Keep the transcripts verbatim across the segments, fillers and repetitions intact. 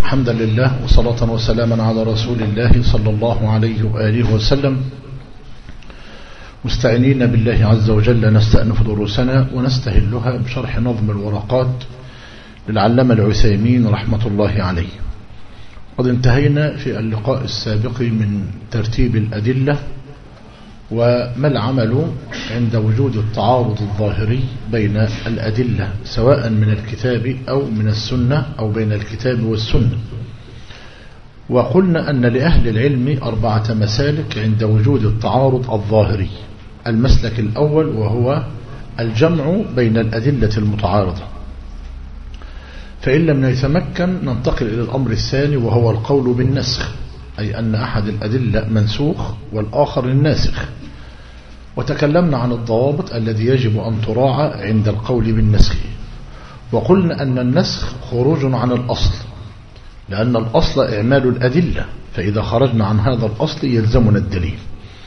حمدا لله وصلاة وسلاما على رسول الله صلى الله عليه وآله وسلم، مستعينين بالله عز وجل نستأنف دروسنا ونستهلها بشرح نظم الورقات للعلامة العثيمين رحمة الله عليه. قد انتهينا في اللقاء السابق من ترتيب الأدلة وما العمل عند وجود التعارض الظاهري بين الأدلة سواء من الكتاب أو من السنة أو بين الكتاب والسنة. وقلنا أن لأهل العلم أربعة مسالك عند وجود التعارض الظاهري. المسلك الأول وهو الجمع بين الأدلة المتعارضة، فإن لم يتمكن ننتقل إلى الأمر الثاني وهو القول بالنسخ، أي أن أحد الأدلة منسوخ والآخر الناسخ. وتكلمنا عن الضوابط الذي يجب أن تراعى عند القول بالنسخ، وقلنا أن النسخ خروج عن الأصل، لأن الأصل إعمال الأدلة، فإذا خرجنا عن هذا الأصل يلزمنا الدليل.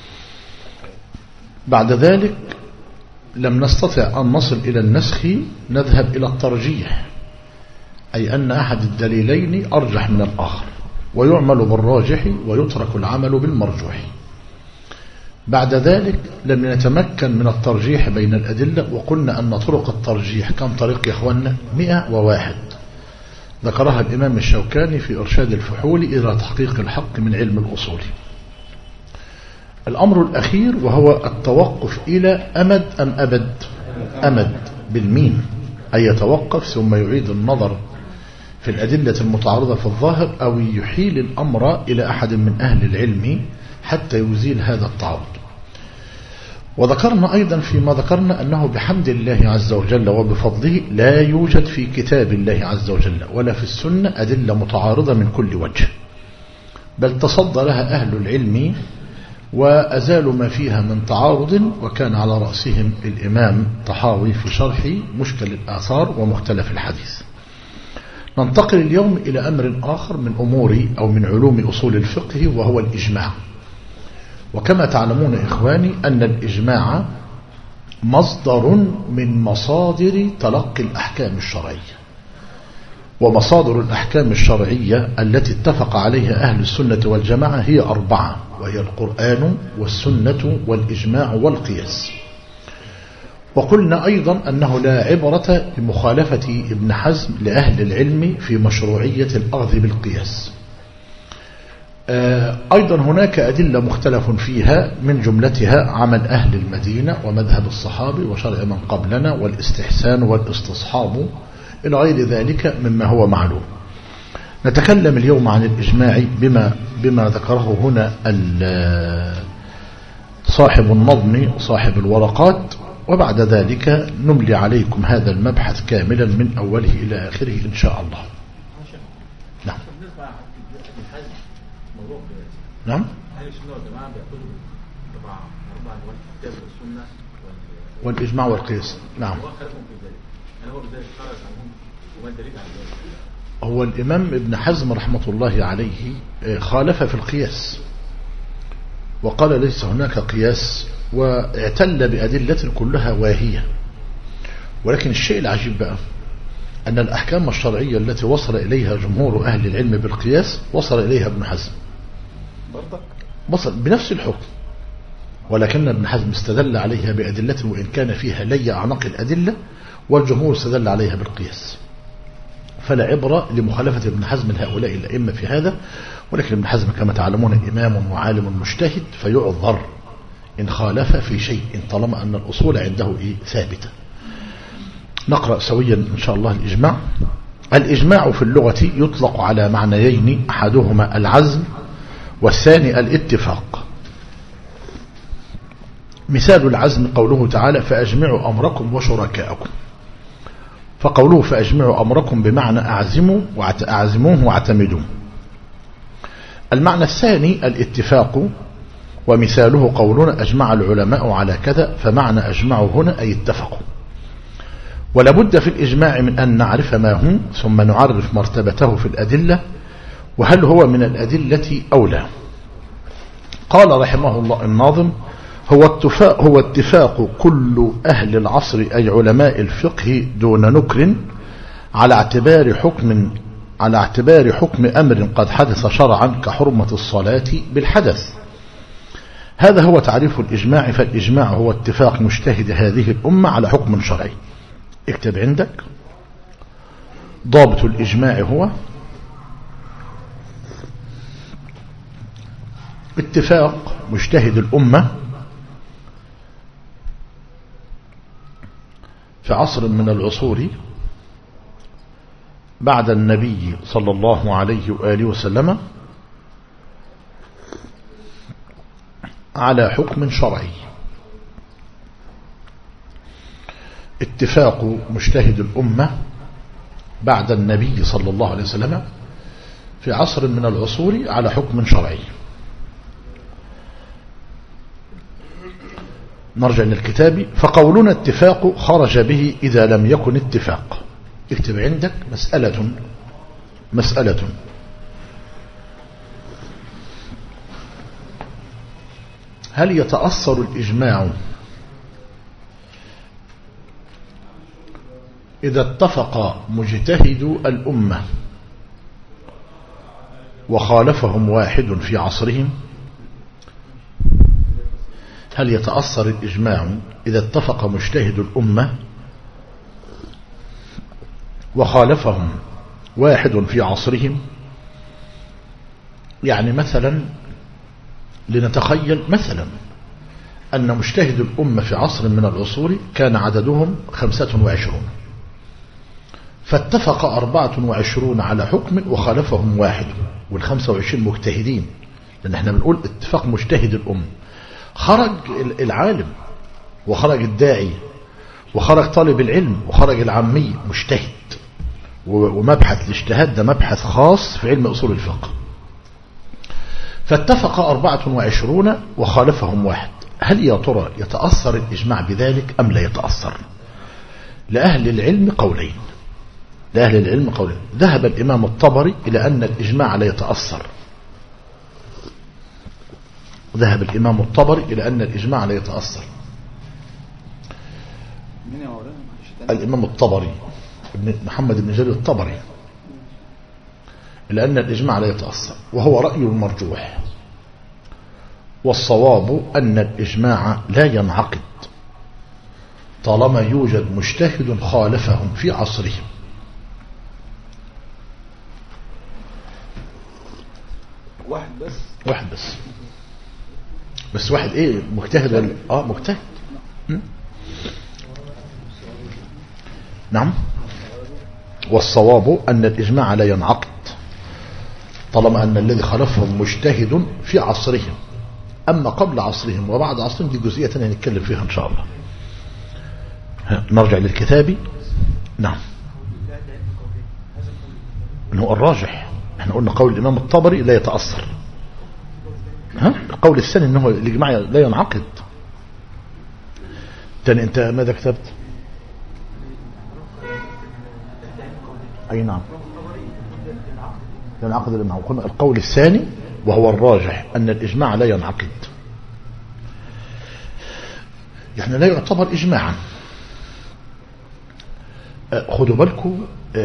بعد ذلك لم نستطع أن نصل إلى النسخ نذهب إلى الترجيح، أي أن أحد الدليلين أرجح من الآخر ويعمل بالراجح ويترك العمل بالمرجوح. بعد ذلك لم نتمكن من الترجيح بين الأدلة، وقلنا أن طرق الترجيح كم طريق يا أخوانا؟ مئة وواحد ذكرها الإمام الشوكاني في إرشاد الفحول إلى تحقيق الحق من علم الأصول. الأمر الأخير وهو التوقف إلى أمد أم أبد؟ أمد بالميم، أي يتوقف ثم يعيد النظر في الأدلة المتعارضة في الظاهر أو يحيل الأمر إلى أحد من أهل العلم حتى يزيل هذا التعارض. وذكرنا أيضا فيما ذكرنا أنه بحمد الله عز وجل وبفضله لا يوجد في كتاب الله عز وجل ولا في السنة أدلة متعارضة من كل وجه، بل تصدى لها أهل العلم وأزالوا ما فيها من تعارض، وكان على رأسهم الإمام طحاوي في شرح مشكل الآثار ومختلف الحديث. ننتقل اليوم إلى أمر آخر من أمور أو من علوم أصول الفقه وهو الإجماع. وكما تعلمون إخواني أن الإجماع مصدر من مصادر تلقي الأحكام الشرعية، ومصادر الأحكام الشرعية التي اتفق عليها أهل السنة والجماعة هي أربعة، وهي القرآن والسنة والإجماع والقياس. وقلنا أيضا أنه لا عبرة بمخالفة ابن حزم لأهل العلم في مشروعية الأخذ بالقياس. أيضا هناك أدلة مختلف فيها، من جملتها عمل أهل المدينة ومذهب الصحابي وشرع من قبلنا والاستحسان والاستصحاب إلى غير ذلك مما هو معلوم. نتكلم اليوم عن الإجماع بما, بما ذكره هنا صاحب النظم صاحب الورقات، وبعد ذلك نملي عليكم هذا المبحث كاملا من أوله إلى آخره إن شاء الله. نعم نعم والإجماع والقياس. نعم هو الإمام ابن حزم رحمة الله عليه خالف في القياس وقال ليس هناك قياس، واعتل بأدلة كلها واهية. ولكن الشيء العجيب بقى أن الأحكام الشرعية التي وصل إليها جمهور أهل العلم بالقياس وصل إليها ابن حزم وصل بنفس الحكم، ولكن ابن حزم استدل عليها بأدلة وإن كان فيها لي أعناق الأدلة، والجمهور استدل عليها بالقياس. فلا عبرة لمخالفة ابن حزم لهؤلاء الأئمة في هذا. ولكن ابن حزم كما تعلمون إمام وعالم مجتهد، فيعذر إن خالف في شيء طالما أن الأصول عنده إيه ثابتة. نقرأ سويا إن شاء الله الإجماع. الإجماع في اللغة يطلق على معنيين، أحدهما العزم والثاني الاتفاق. مثال العزم قوله تعالى فأجمعوا أمركم وشركاءكم، فقوله فأجمعوا أمركم بمعنى أعزموا وأعزموه واعتمدوه. المعنى الثاني الاتفاق، ومثاله قولنا أجمع العلماء على كذا، فمعنى أجمعوا هنا أي اتفقوا. ولابد في الإجماع من أن نعرف ما هو ثم نعرف مرتبته في الأدلة، وهل هو من الأدلة أو لا. قال رحمه الله الناظم هو اتفاق, هو اتفاق كل أهل العصر أي علماء الفقه دون نكر على اعتبار حكم على اعتبار حكم أمر قد حدث شرعا كحرمة الصلاة بالحدث. هذا هو تعريف الإجماع. فالإجماع هو اتفاق مجتهد هذه الأمة على حكم شرعي. اكتب عندك ضابط الإجماع هو اتفاق مجتهد الأمة في عصر من العصور بعد النبي صلى الله عليه وآله وسلم على حكم شرعي. اتفاق مجتهد الأمة بعد النبي صلى الله عليه وسلم في عصر من العصور على حكم شرعي. نرجع للكتاب. فقولنا اتفاق خرج به إذا لم يكن اتفاق. اكتب عندك مسألة مسألة هل يتأثر الإجماع إذا اتفق مجتهد الأمة وخالفهم واحد في عصرهم؟ هل يتأثر الإجماع إذا اتفق مجتهد الأمة وخالفهم واحد في عصرهم؟ يعني مثلا لنتخيل مثلا أن مجتهد الأمة في عصر من العصور كان عددهم خمسة وعشرون، فاتفق أربعة وعشرون على حكم وخالفهم واحد، والخمسة وعشرين مجتهدين، لأن احنا بنقول اتفاق مجتهد الأمة. خرج العالم وخرج الداعي وخرج طالب العلم وخرج العامي مجتهد، ومبحث الاجتهاد ده مبحث خاص في علم أصول الفقه. فاتفق أربعة وعشرون وخالفهم واحد. هل يا ترى يتأثر الإجماع بذلك أم لا يتأثر؟ لأهل العلم قولين لأهل العلم قولين ذهب الإمام الطبري إلى أن الإجماع لا يتأثر. ذهب الإمام الطبري إلى أن الإجماع لا يتأثر. الإمام الطبري ابن محمد بن جرير الطبري إلى أن الإجماع لا يتأثر، وهو رأي مرجوح. والصواب أن الإجماع لا ينعقد طالما يوجد مجتهد خالفهم في عصرهم. واحد بس واحد بس بس واحد ايه مجتهد ولا اه مجتهد. م? نعم. والصواب أن الإجماع لا ينعقد طالما أن الذي خالفهم مجتهد في عصرهم. أما قبل عصرهم وبعد عصرهم دي جزئية ثانية نتكلم فيها إن شاء الله. نرجع للكتاب. نعم. إنه الراجح احنا قلنا قول الإمام الطبري لا يتأثر. ها القول الثاني إنه الإجماع لا ينعقد. تاني أنت ماذا كتبت؟ أي نعم ينعقد الإجماع. وقلنا القول الثاني وهو الراجح أن الإجماع لا ينعقد، يعني لا يعتبر إجماعا. خدوا بالكم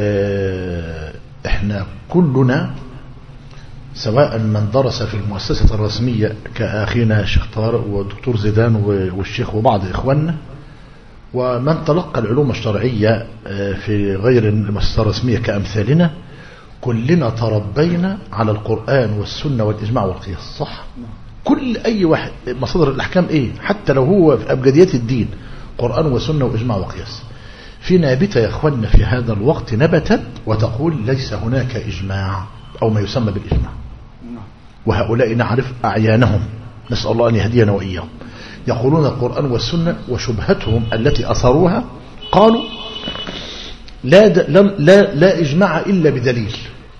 احنا كلنا سواء من درس في المؤسسة الرسمية كأخينا الشيخ طارق والدكتور زيدان والشيخ وبعض إخواننا، ومن تلقى العلوم الشرعية في غير المؤسسة الرسمية كأمثالنا، كلنا تربينا على القرآن والسنة والإجماع والقياس. صح؟ كل أي واحد مصادر الأحكام إيه؟ حتى لو هو في أبجديات الدين قرآن وسنة وإجماع وقياس. في نابتة يا أخوانا في هذا الوقت نبتت وتقول ليس هناك إجماع أو ما يسمى بالإجماع، وهؤلاء نعرف أعيانهم، نسأل الله أن يهدينا وإياهم. يقولون القرآن والسنة، وشبهتهم التي أثروها قالوا لا, لا, لا إجماع إلا بدليل.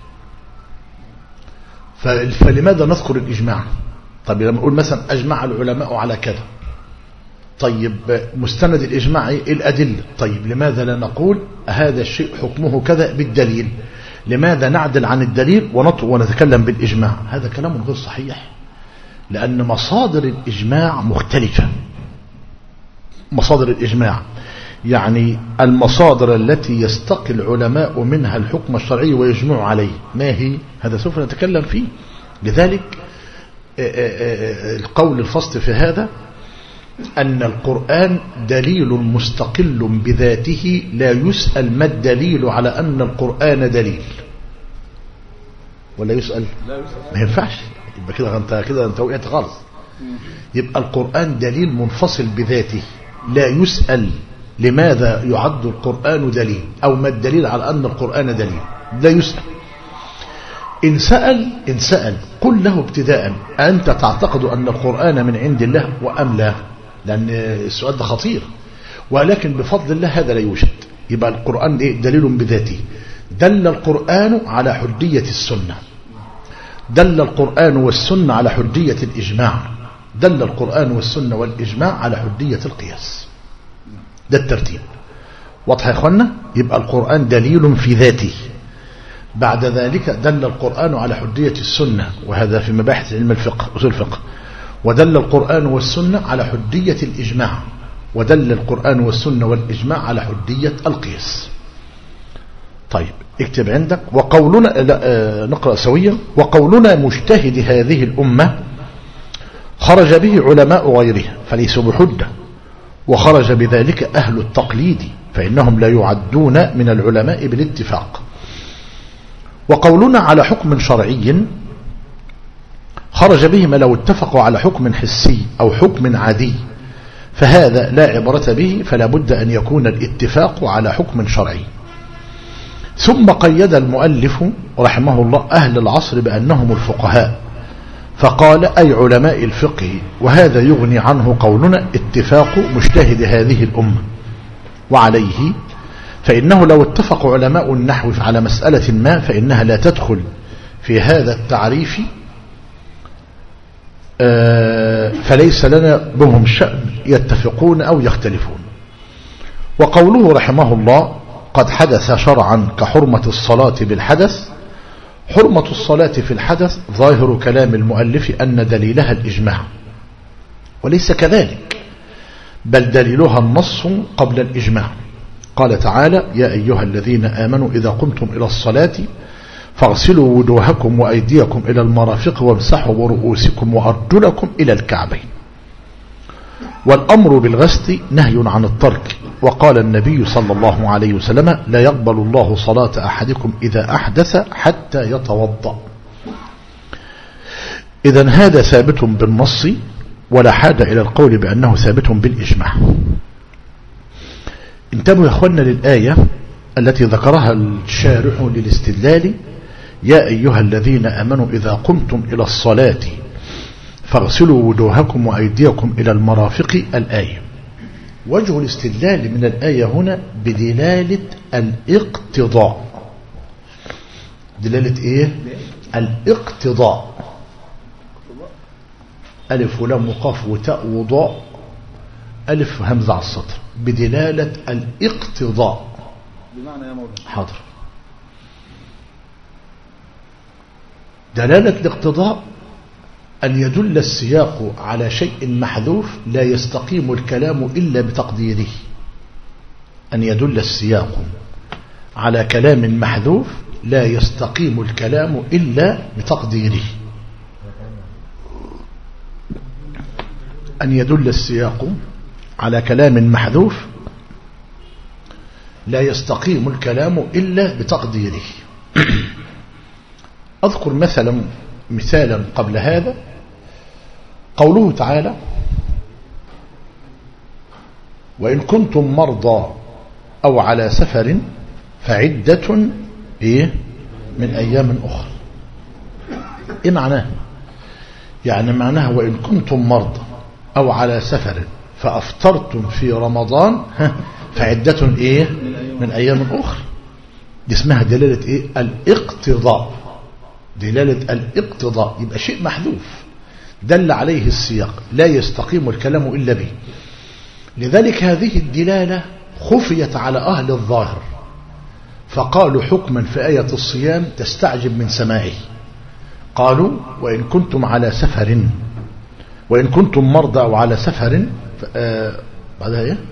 فلماذا نذكر الإجماع؟ طيب لما نقول مثلا أجمع العلماء على كذا، طيب مستند الإجماع الأدلة، طيب لماذا لا نقول هذا الشيء حكمه كذا بالدليل؟ لماذا نعدل عن الدليل ونتكلم بالإجماع؟ هذا كلام غير صحيح، لأن مصادر الإجماع مختلفة. مصادر الإجماع يعني المصادر التي يستقي العلماء منها الحكم الشرعي ويجمع عليه، ما هي؟ هذا سوف نتكلم فيه. لذلك القول الفصل في هذا أن القرآن دليل مستقل بذاته، لا يسأل ما الدليل على أن القرآن دليل، ولا يسأل؟ ما ينفعش، يبقى كده انت كده انت وقعت خالص. يبقى القرآن دليل منفصل بذاته، لا يسأل لماذا يعد القرآن دليل أو ما الدليل على أن القرآن دليل، لا يسأل. إن سأل إن سأل قل له ابتداء أنت تعتقد أن القرآن من عند الله وأم لا؟ لأن السؤال ده خطير. ولكن بفضل الله هذا لا يوجد. يبقى القرآن إيه؟ دليل بذاته. دل القرآن على حجية السنة، دل القرآن والسنة على حجية الإجماع، دل القرآن والسنة والإجماع على حجية القياس. ده الترتيب. واضح يا إخوانا؟ يبقى القرآن دليل في ذاته. بعد ذلك دل القرآن على حجية السنة، وهذا في مباحث علم الفقه أصول الفقه. ودل القرآن والسنة على حجية الإجماع، ودل القرآن والسنة والإجماع على حجية القياس. طيب اكتب عندك. وقولنا نقرأ سويا. وقولنا مجتهد هذه الأمة خرج به علماء غيرها فليسوا بحجة، وخرج بذلك أهل التقليد فإنهم لا يعدون من العلماء بالاتفاق. وقولنا على حكم شرعي خرج بهما لو اتفقوا على حكم حسي أو حكم عادي، فهذا لا عبرة به، فلا بد أن يكون الاتفاق على حكم شرعي. ثم قيد المؤلف رحمه الله أهل العصر بأنهم الفقهاء، فقال أي علماء الفقه، وهذا يغني عنه قولنا اتفاق مجتهد هذه الأمة. وعليه فإنه لو اتفق علماء النحو على مسألة ما فإنها لا تدخل في هذا التعريف، فليس لنا بهم شأن يتفقون أو يختلفون. وقوله رحمه الله قد حدث شرعا كحرمة الصلاة بالحدث، حرمة الصلاة في الحدث ظاهر كلام المؤلف أن دليلها الإجماع، وليس كذلك، بل دليلها النص قبل الإجماع. قال تعالى يا أيها الذين آمنوا إذا قمتم إلى الصلاة فاغسلوا وجوهكم وأيديكم إلى المرافق وامسحوا برؤوسكم وأرجلكم إلى الكعبين. والأمر بالغسل نهي عن الترك. وقال النبي صلى الله عليه وسلم لا يقبل الله صلاة أحدكم إذا أحدث حتى يتوضأ. إذن هذا ثابت بالنص، ولا حاجة إلى القول بأنه ثابت بالإجماع. انتبهوا يا أخوانا للآية التي ذكرها الشارح للاستدلال يا أيها الذين آمنوا إذا قمتم إلى الصلاة فاغسلوا وجوهكم وأيديكم إلى المرافق. الآية وجه الاستدلال من الآية هنا بدلالة الاقتضاء. دلالة إيه؟ الاقتضاء. ألف ولام وقاف وتاء وضاء ألف همزة على السطر، بدلالة الاقتضاء. بمعنى يا مولانا حاضر. دلالة الاقتضاء أن يدل السياق على شيء محذوف لا يستقيم الكلام إلا بتقديره. أن يدل السياق على كلام محذوف لا يستقيم الكلام إلا بتقديره. أن يدل السياق على كلام محذوف لا يستقيم الكلام إلا بتقديره. أذكر مثلا مثالا قبل هذا، قوله تعالى وإن كنتم مرضى أو على سفر فعدة إيه من أيام أخرى. إيه معناه؟ يعني معناه وإن كنتم مرضى أو على سفر فأفطرتم في رمضان فعدة إيه من أيام أخرى. دي اسمها دلالة إيه؟ الاقتضاء. دلالة الاقتضاء يبقى شيء محذوف دل عليه السياق لا يستقيم الكلام إلا به. لذلك هذه الدلالة خفيت على أهل الظاهر، فقالوا حكما في آية الصيام تستعجب من سماعه. قالوا وإن كنتم على سفر، وإن كنتم مرضى أو على سفر آه بعدها إيه؟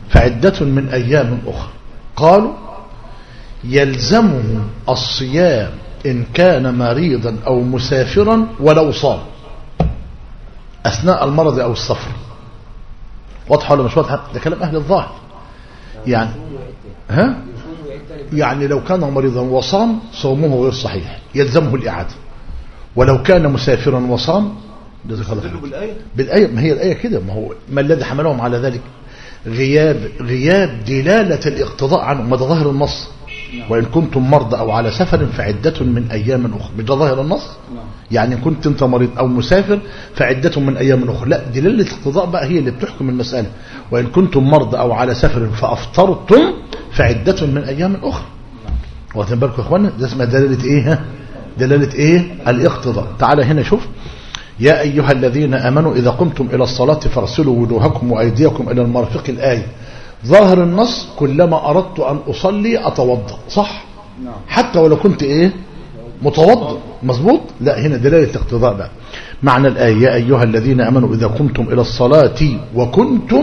فعدة من أيام أخرى. قالوا يلزمه الصيام إن كان مريضا أو مسافرا ولو صام أثناء المرض أو السفر. واضحة ولا مش واضحة؟ ده كلام أهل الظاهر. يعني ها يعني لو كان مريضا وصام صومه غير صحيح يلزمه الإعادة، ولو كان مسافرا وصام بالآية بالآية ما هي الآية كده. ما هو ما الذي حملهم على ذلك؟ غياب غياب دلالة الاقتضاء عنه. ما ده ظاهر النص، وإن كنتم مرضى أو على سفر فعدة من أيام أخرى. مش ده ظاهر النص؟ يعني إن كنت أنت مريض أو مسافر فعدة من أيام أخرى. لا، دلالة الاقتضاء بقى هي اللي بتحكم المسألة. وإن كنتم مرضى أو على سفر فأفطرتم فعدة من أيام أخرى. واخدين بالكم يا إخوانا؟ ده اسمها دلالة إيه؟ ها؟ دلالة إيه؟ الاقتضاء. تعالى هنا شوف. يا أيها الذين آمنوا إذا قمتم إلى الصلاة فاغسلوا وجوهكم وأيديكم إلى المرافق. الآية ظاهر النص كلما أردت أن أصلي أتوضأ، صح؟ حتى ولو كنت إيه؟ متوضأ، مظبوط؟ لا، هنا دلالة اقتضاء بقى. معنى الآية يا أيها الذين آمنوا إذا قمتم إلى الصلاة وكنتم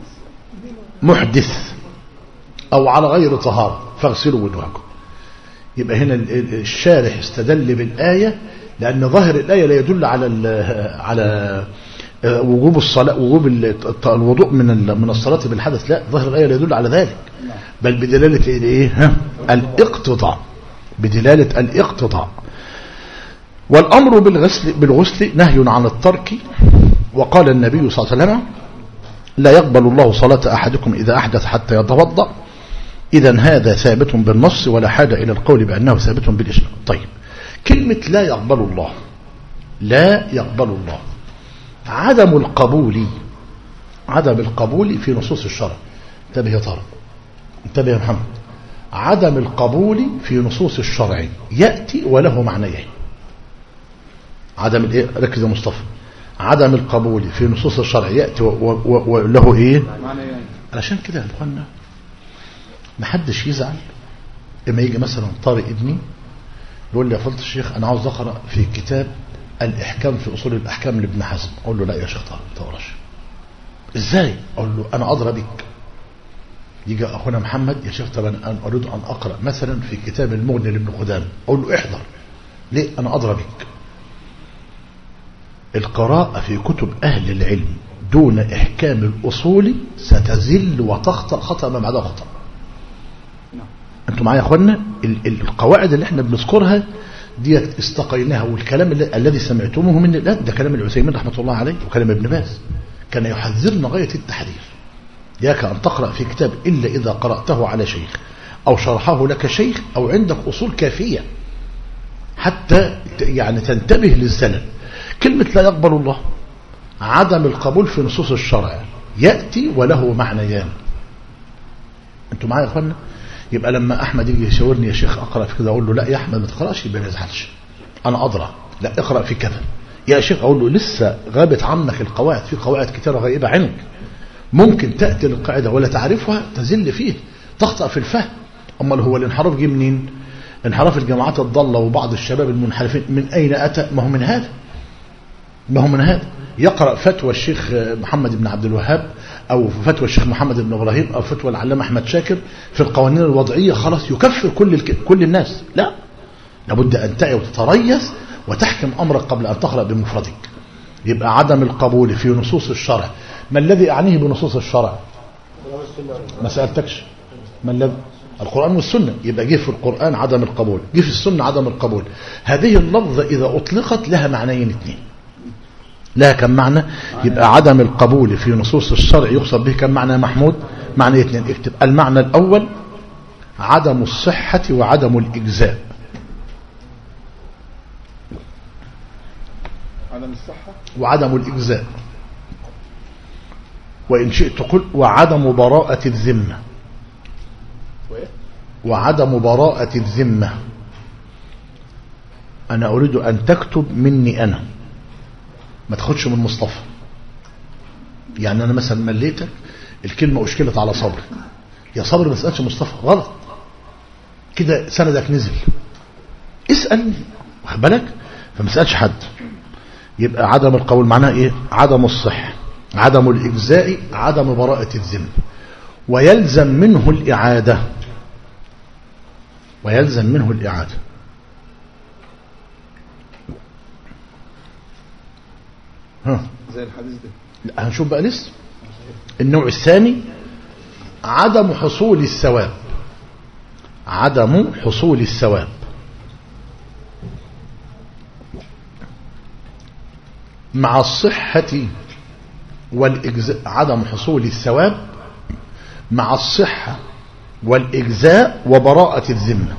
محدث أو على غير طهارة فاغسلوا وجوهكم. يبقى هنا الشارح استدل بالآية لأن ظاهر الآية لا يدل على على وجوب الصلاة وجوب الوضوء من من الصلاة بالحدث. لا، ظاهر الآية لا يدل على ذلك، بل بدلالة الايه؟ الاقتضاء، بدلالة الاقتضاء. والأمر بالغسل بالغسل نهي عن الترك. وقال النبي صلى الله عليه وسلم لا يقبل الله صلاة أحدكم إذا أحدث حتى يتوضأ. إذا هذا ثابت بالنص ولا حاجة إلى القول بأنه ثابت بالإجماع. طيب، كلمة لا يقبل الله، لا يقبل الله، عدم القبول عدم القبول في نصوص الشرع. انتبه يا طارق، انتبه يا محمد. عدم القبول في نصوص الشرع يأتي وله معنيين. عدم الايه؟ ركز يا مصطفى. عدم القبول في نصوص الشرع يأتي وله ايه؟ معنيين. علشان كده يا اخوانا محدش يزعل اما يجي مثلا طارق ابني يقول لي يا فضيلة الشيخ انا عاوز اقرا في كتاب الاحكام في اصول الاحكام لابن حزم. اقول له لا يا شيخ طارق ما تقراش. ازاي؟ اقول له انا ادرى بك. يجي اخونا محمد يا شيخ طب انا اريد ان اقرا مثلا في كتاب المغني لابن قدامه. اقول له احضر. ليه؟ انا ادرى بك. القراءة في كتب اهل العلم دون احكام الاصول ستزل وتخطأ خطأ ما بعدها خطأ. انتوا معايا يا اخوانا؟ القواعد اللي احنا بنذكرها دي استقيناها، والكلام الذي سمعتموه من الآن ده كلام العثيمين رحمة الله عليه وكلام ابن باز. كان يحذرنا غاية التحذير. ياك أن تقرأ في كتاب إلا إذا قرأته على شيخ أو شرحه لك شيخ أو عندك أصول كافية حتى يعني تنتبه للزلل. كلمة لا يقبل الله عدم القبول في نصوص الشرع يأتي وله معنيان. انتوا معايا يا اخوانا؟ يبقى لما احمد يجي يشاورني يا شيخ اقرا في كذا اقول له لا يا احمد ما تقراش، يبقى ما يزعلش، انا ادرى. لا اقرا في كذا يا شيخ، اقول له لسه غابت عنك القواعد، في قواعد كثيره غائبه عنك، ممكن تاتي القاعده ولا تعرفها تزل فيه تخطأ في الفهم. امال هو الانحراف جه منين؟ انحراف الجماعات الضاله وبعض الشباب المنحرفين من اين اتى؟ ما هو من هذا، ما هو من هذا. يقرأ فتوى الشيخ محمد بن عبد الوهاب أو فتوى الشيخ محمد بن إبراهيم أو فتوى العلامة أحمد شاكر في القوانين الوضعية، خلاص يكفر كل الك... كل الناس. لا، لابد أن تعي وتتريث وتحكم أمرك قبل أن تقرأ بمفردك. يبقى عدم القبول في نصوص الشرع. ما الذي أعنيه بنصوص الشرع؟ ما سألتكش ما الذي؟ القرآن والسنة. يبقى جه في القرآن عدم القبول، جه في السنة عدم القبول. هذه اللفظة إذا أطلقت لها معنيين اثنين، لها كم معنى؟ يبقى عدم القبول في نصوص الشرع يقصد به كم معنى يا محمود؟ معنى اثنين. اكتب. المعنى الأول عدم الصحة وعدم الإجزاء. عدم الصحة وعدم الإجزاء. وإن شئت قل وعدم براءة الذمة. وعدم براءة الذمة. أنا أريد أن تكتب مني أنا، ما تاخدش من مصطفى. يعني أنا مثلا مليتك الكلمة أشكلت على صبر، يا صبر ما تسألش مصطفى، غلط كده، سندك نزل. اسأل، واخد بالك؟ فما تسألش حد. يبقى عدم القول معناه إيه؟ عدم الصحة، عدم الإجزاء، عدم براءة الذمة. ويلزم منه الإعادة ويلزم منه الإعادة ها زي الحديث ده. لا هنشوف بقى لسه. النوع الثاني عدم حصول الثواب عدم حصول الثواب مع الصحة والإجزاء. عدم حصول الثواب مع الصحة والإجزاء وبراءة الذمة.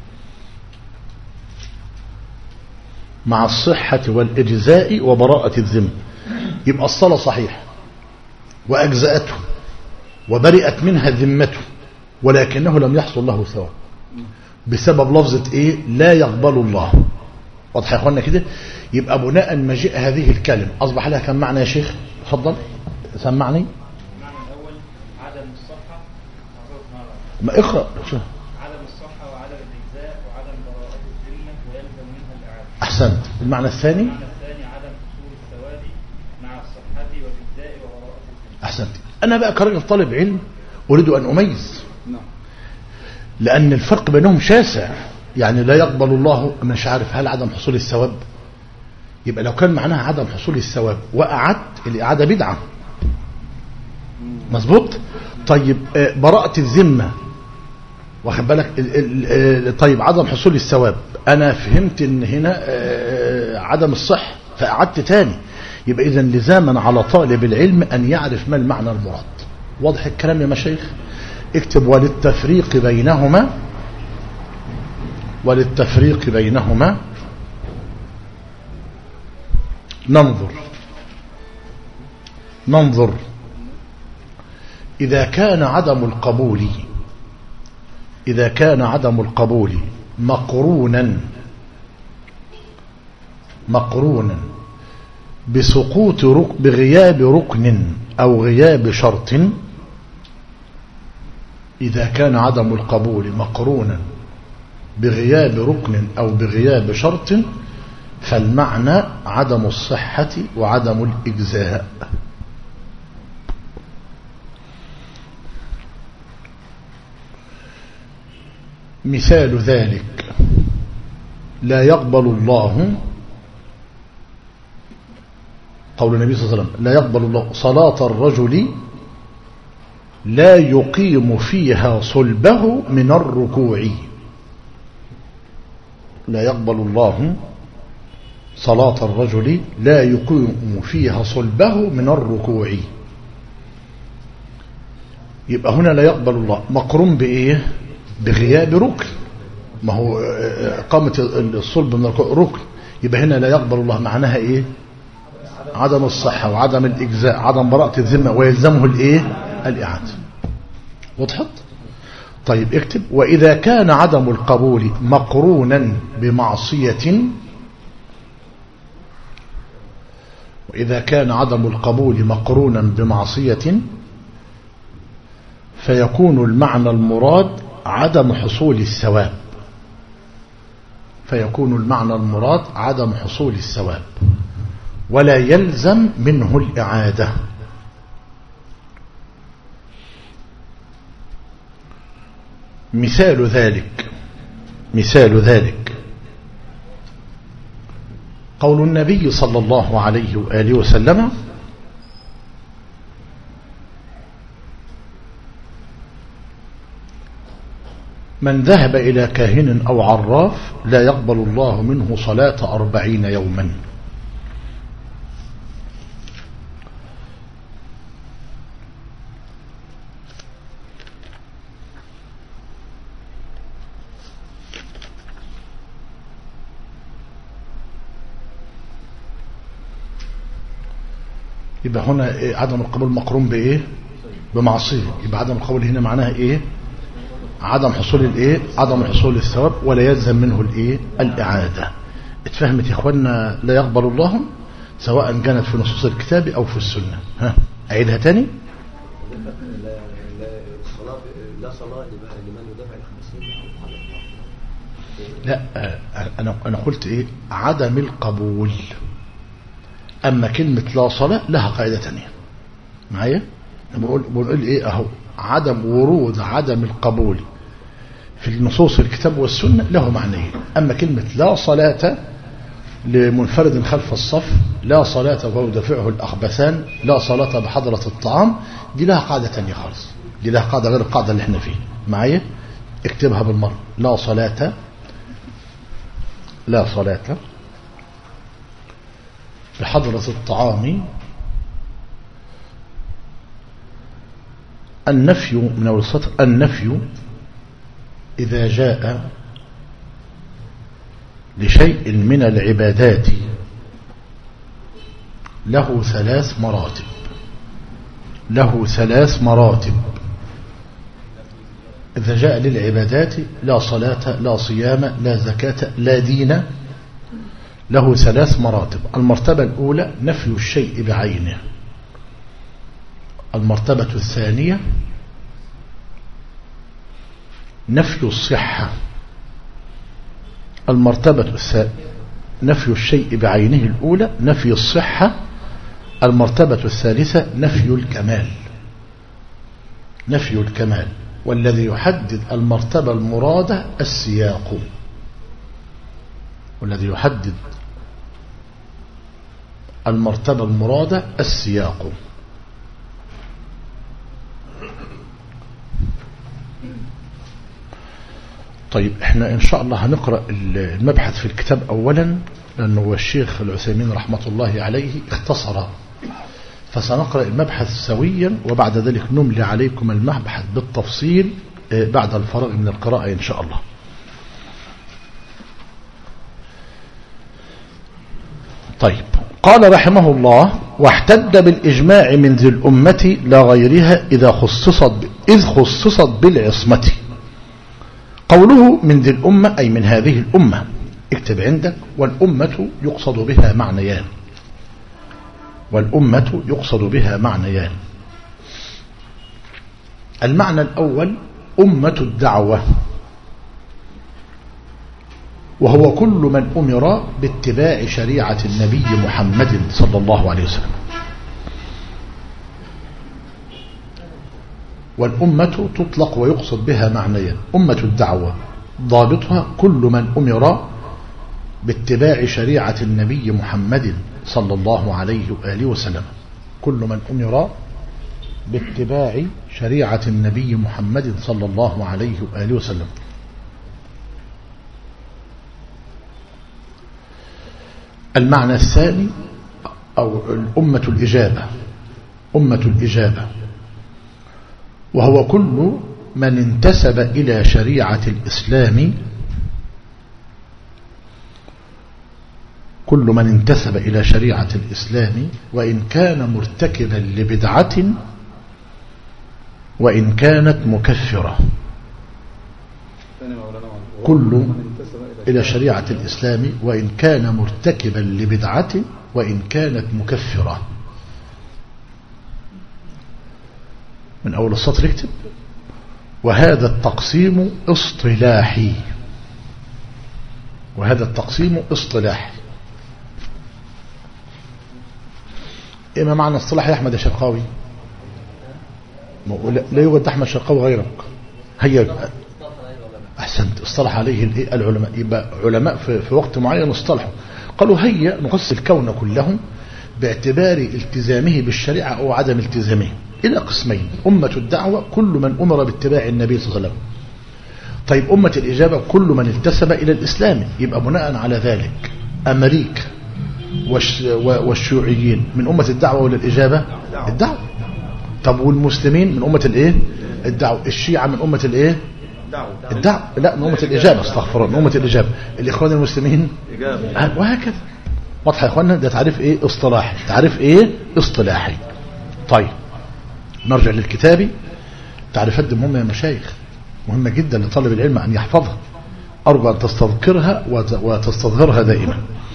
مع الصحة والإجزاء وبراءة الذمة. يبقى الصلاة صحيحة وأجزأته وبرئت منها ذمته ولكنه لم يحصل له ثواب بسبب لفظة ايه لا يقبل الله. واضح يا اخوانا كده؟ يبقى بناء مجيء هذه الكلمة اصبح لها كم معنى يا شيخ؟ اتفضل سمعني. المعنى الاول عدم الصحة ما اقرأ. عدم الصحة وعدم الاجزاء وعدم براءة الذمة ويلزم منها الاعادة. احسنت. المعنى الثاني المعنى الثاني عدم حصول الثواب مع الصحة والاجزاء وبراءة الذمة. احسنت. انا بقى كراجل طالب علم اريد ان اميز لأن الفرق بينهم شاسع. يعني لا يقبل الله مش عارف هل عدم حصول الثواب يبقى لو كان معناها عدم حصول الثواب وأعدت الإعادة بدعة مظبوط. طيب براءة الذمة واخد بالك. طيب عدم حصول الثواب أنا فهمت إن هنا عدم الصح فأعدت تاني. يبقى إذن لزاما على طالب العلم أن يعرف ما المعنى المراد. واضح الكلام يا مشايخ؟ اكتب وللتفريق بينهما وللتفريق بينهما ننظر ننظر إذا كان عدم القبول إذا كان عدم القبول مقرونا مقرونا بسقوط رك بغياب ركن أو غياب شرط. إذا كان عدم القبول مقرونا بغياب ركن أو بغياب شرط فالمعنى عدم الصحة وعدم الإجزاء. مثال ذلك لا يقبل الله قول النبي صلى الله عليه وسلم لا يقبل الله صلاة الرجل لا يقيم فيها صلبه من الركوع. لا يقبل الله صلاة الرجل لا يقيم فيها صلبه من الركوع. يبقى هنا لا يقبل الله مقرون بإيه؟ بغياب ركن. ما هو إقامة الصلب من الركوع ركن. يبقى هنا لا يقبل الله معناها إيه؟ عدم الصحة وعدم الإجزاء عدم براءة الذمة ويلزمه الإيه؟ الإعادة. وضحت؟ طيب اكتب وإذا كان عدم القبول مقرونا بمعصية وإذا كان عدم القبول مقرونا بمعصية فيكون المعنى المراد عدم حصول الثواب. فيكون المعنى المراد عدم حصول الثواب ولا يلزم منه الإعادة. مثال ذلك مثال ذلك قول النبي صلى الله عليه وآله وسلم من ذهب إلى كاهن أو عراف لا يقبل الله منه صلاة أربعين يوما. يبقى هنا إيه؟ عدم القبول مقرون بايه؟ بمعصيه. يبقى عدم القبول هنا معناها ايه؟ عدم حصول الايه؟ عدم حصول الثواب ولا يلزم منه الايه؟ الاعاده. اتفهمت يا اخوانا؟ لا يقبل الله سواء كانت في نصوص الكتاب او في السنه. ها اعيدها تاني. لا صلاة لمن يدافع الخمسين. لا انا انا قلت ايه؟ عدم القبول. أما كلمة لا صلاة لها قاعدة تانية معايا. بقول بقول إيه أهو عدم ورود عدم القبول في النصوص الكتاب والسنة له معنيين. أما كلمة لا صلاة لمنفرد خلف الصف، لا صلاة وهو يدافعه الأخبثان، لا صلاة بحضرة الطعام، دي لها قاعدة تانية خالص، دي لها قاعدة غير القاعدة اللي احنا فيه. معايا؟ اكتبها بالمرة. لا صلاة لا صلاة بحضرة الطعام، النفي من أول السطر، النفي إذا جاء لشيء من العبادات له ثلاث مراتب، له ثلاث مراتب. إذا جاء للعبادات لا صلاة لا صيام لا زكاة لا دين، له ثلاث مراتب. المرتبة الأولى نفي الشيء بعينه، المرتبة الثانية نفي الصحة، المرتبة الثانية نفي الشيء بعينه الأولى نفي الصحة، المرتبة الثالثة نفي الكمال، نفي الكمال. والذي يحدد المرتبة المرادة السياق، والذي يحدد المرتبة المرادة السياق. طيب احنا ان شاء الله هنقرأ المبحث في الكتاب اولا، لانه الشيخ العثيمين رحمة الله عليه اختصر، فسنقرأ المبحث سويا وبعد ذلك نملي عليكم المبحث بالتفصيل بعد الفراغ من القراءة ان شاء الله. طيب قال رحمه الله: واحتج بالإجماع من ذي الأمة لا غيرها إذا خصصت إذ خصصت بالعصمة. قوله من ذي الأمة أي من هذه الأمة، اكتب عندك. والأمة يقصد بها معنيان، والأمة يقصد بها معنيان. المعنى الأول أمة الدعوة، وهو كل من أمر باتباع شريعة النبي محمد صلى الله عليه وسلم. والأمة تطلق ويقصد بها معنيان. أمة الدعوة ضابطها كل من أمر باتباع شريعة النبي محمد صلى الله عليه وآله وسلم، كل من أمر باتباع شريعة النبي محمد صلى الله عليه وآله وسلم. المعنى الثاني أو الأمة الإجابة، أمة الإجابة، وهو كل من انتسب إلى شريعة الإسلام، كل من انتسب إلى شريعة الإسلام وإن كان مرتكبا لبدعة وإن كانت مكفرة. كل إلى شريعة الإسلام وإن كان مرتكبا لبدعة وإن كانت مكفرة. من أول السطر اكتب: وهذا التقسيم اصطلاحي، وهذا التقسيم اصطلاحي. إيه ما معنى اصطلاح يا أحمد يا شرقاوي؟ لا يوجد أحمد شرقاوي غيرك. هيا أحسنت. اصطلح عليه العلماء، يبقى علماء في, في وقت معين اصطلحوا قالوا هيا نقص الكون كله باعتبار التزامه بالشريعة أو عدم التزامه إلى قسمين: أمة الدعوة كل من أمر باتباع النبي صلى الله عليه وسلم. طيب أمة الإجابة كل من انتسب إلى الإسلام. يبقى بناء على ذلك أمريكا والشيوعيين من أمة الدعوة ولا الإجابة؟ الدعوة. طب والمسلمين من أمة الإيه؟ الدعوة. الشيعة من أمة الإيه؟ الدعوة. لا، من أمة الإجابة، استغفر الله، من أمة الإجابة. الإخوان المسلمين إجابة، وهكذا. واضح يا إخواننا؟ ده تعريف إيه؟ اصطلاحي. تعريف إيه؟ اصطلاحي. طيب نرجع للكتاب. تعريفات دي مهمة يا مشايخ، مهمة جدا لطالب العلم أن يحفظها. أرجو أن تستذكرها وتستظهرها دائما.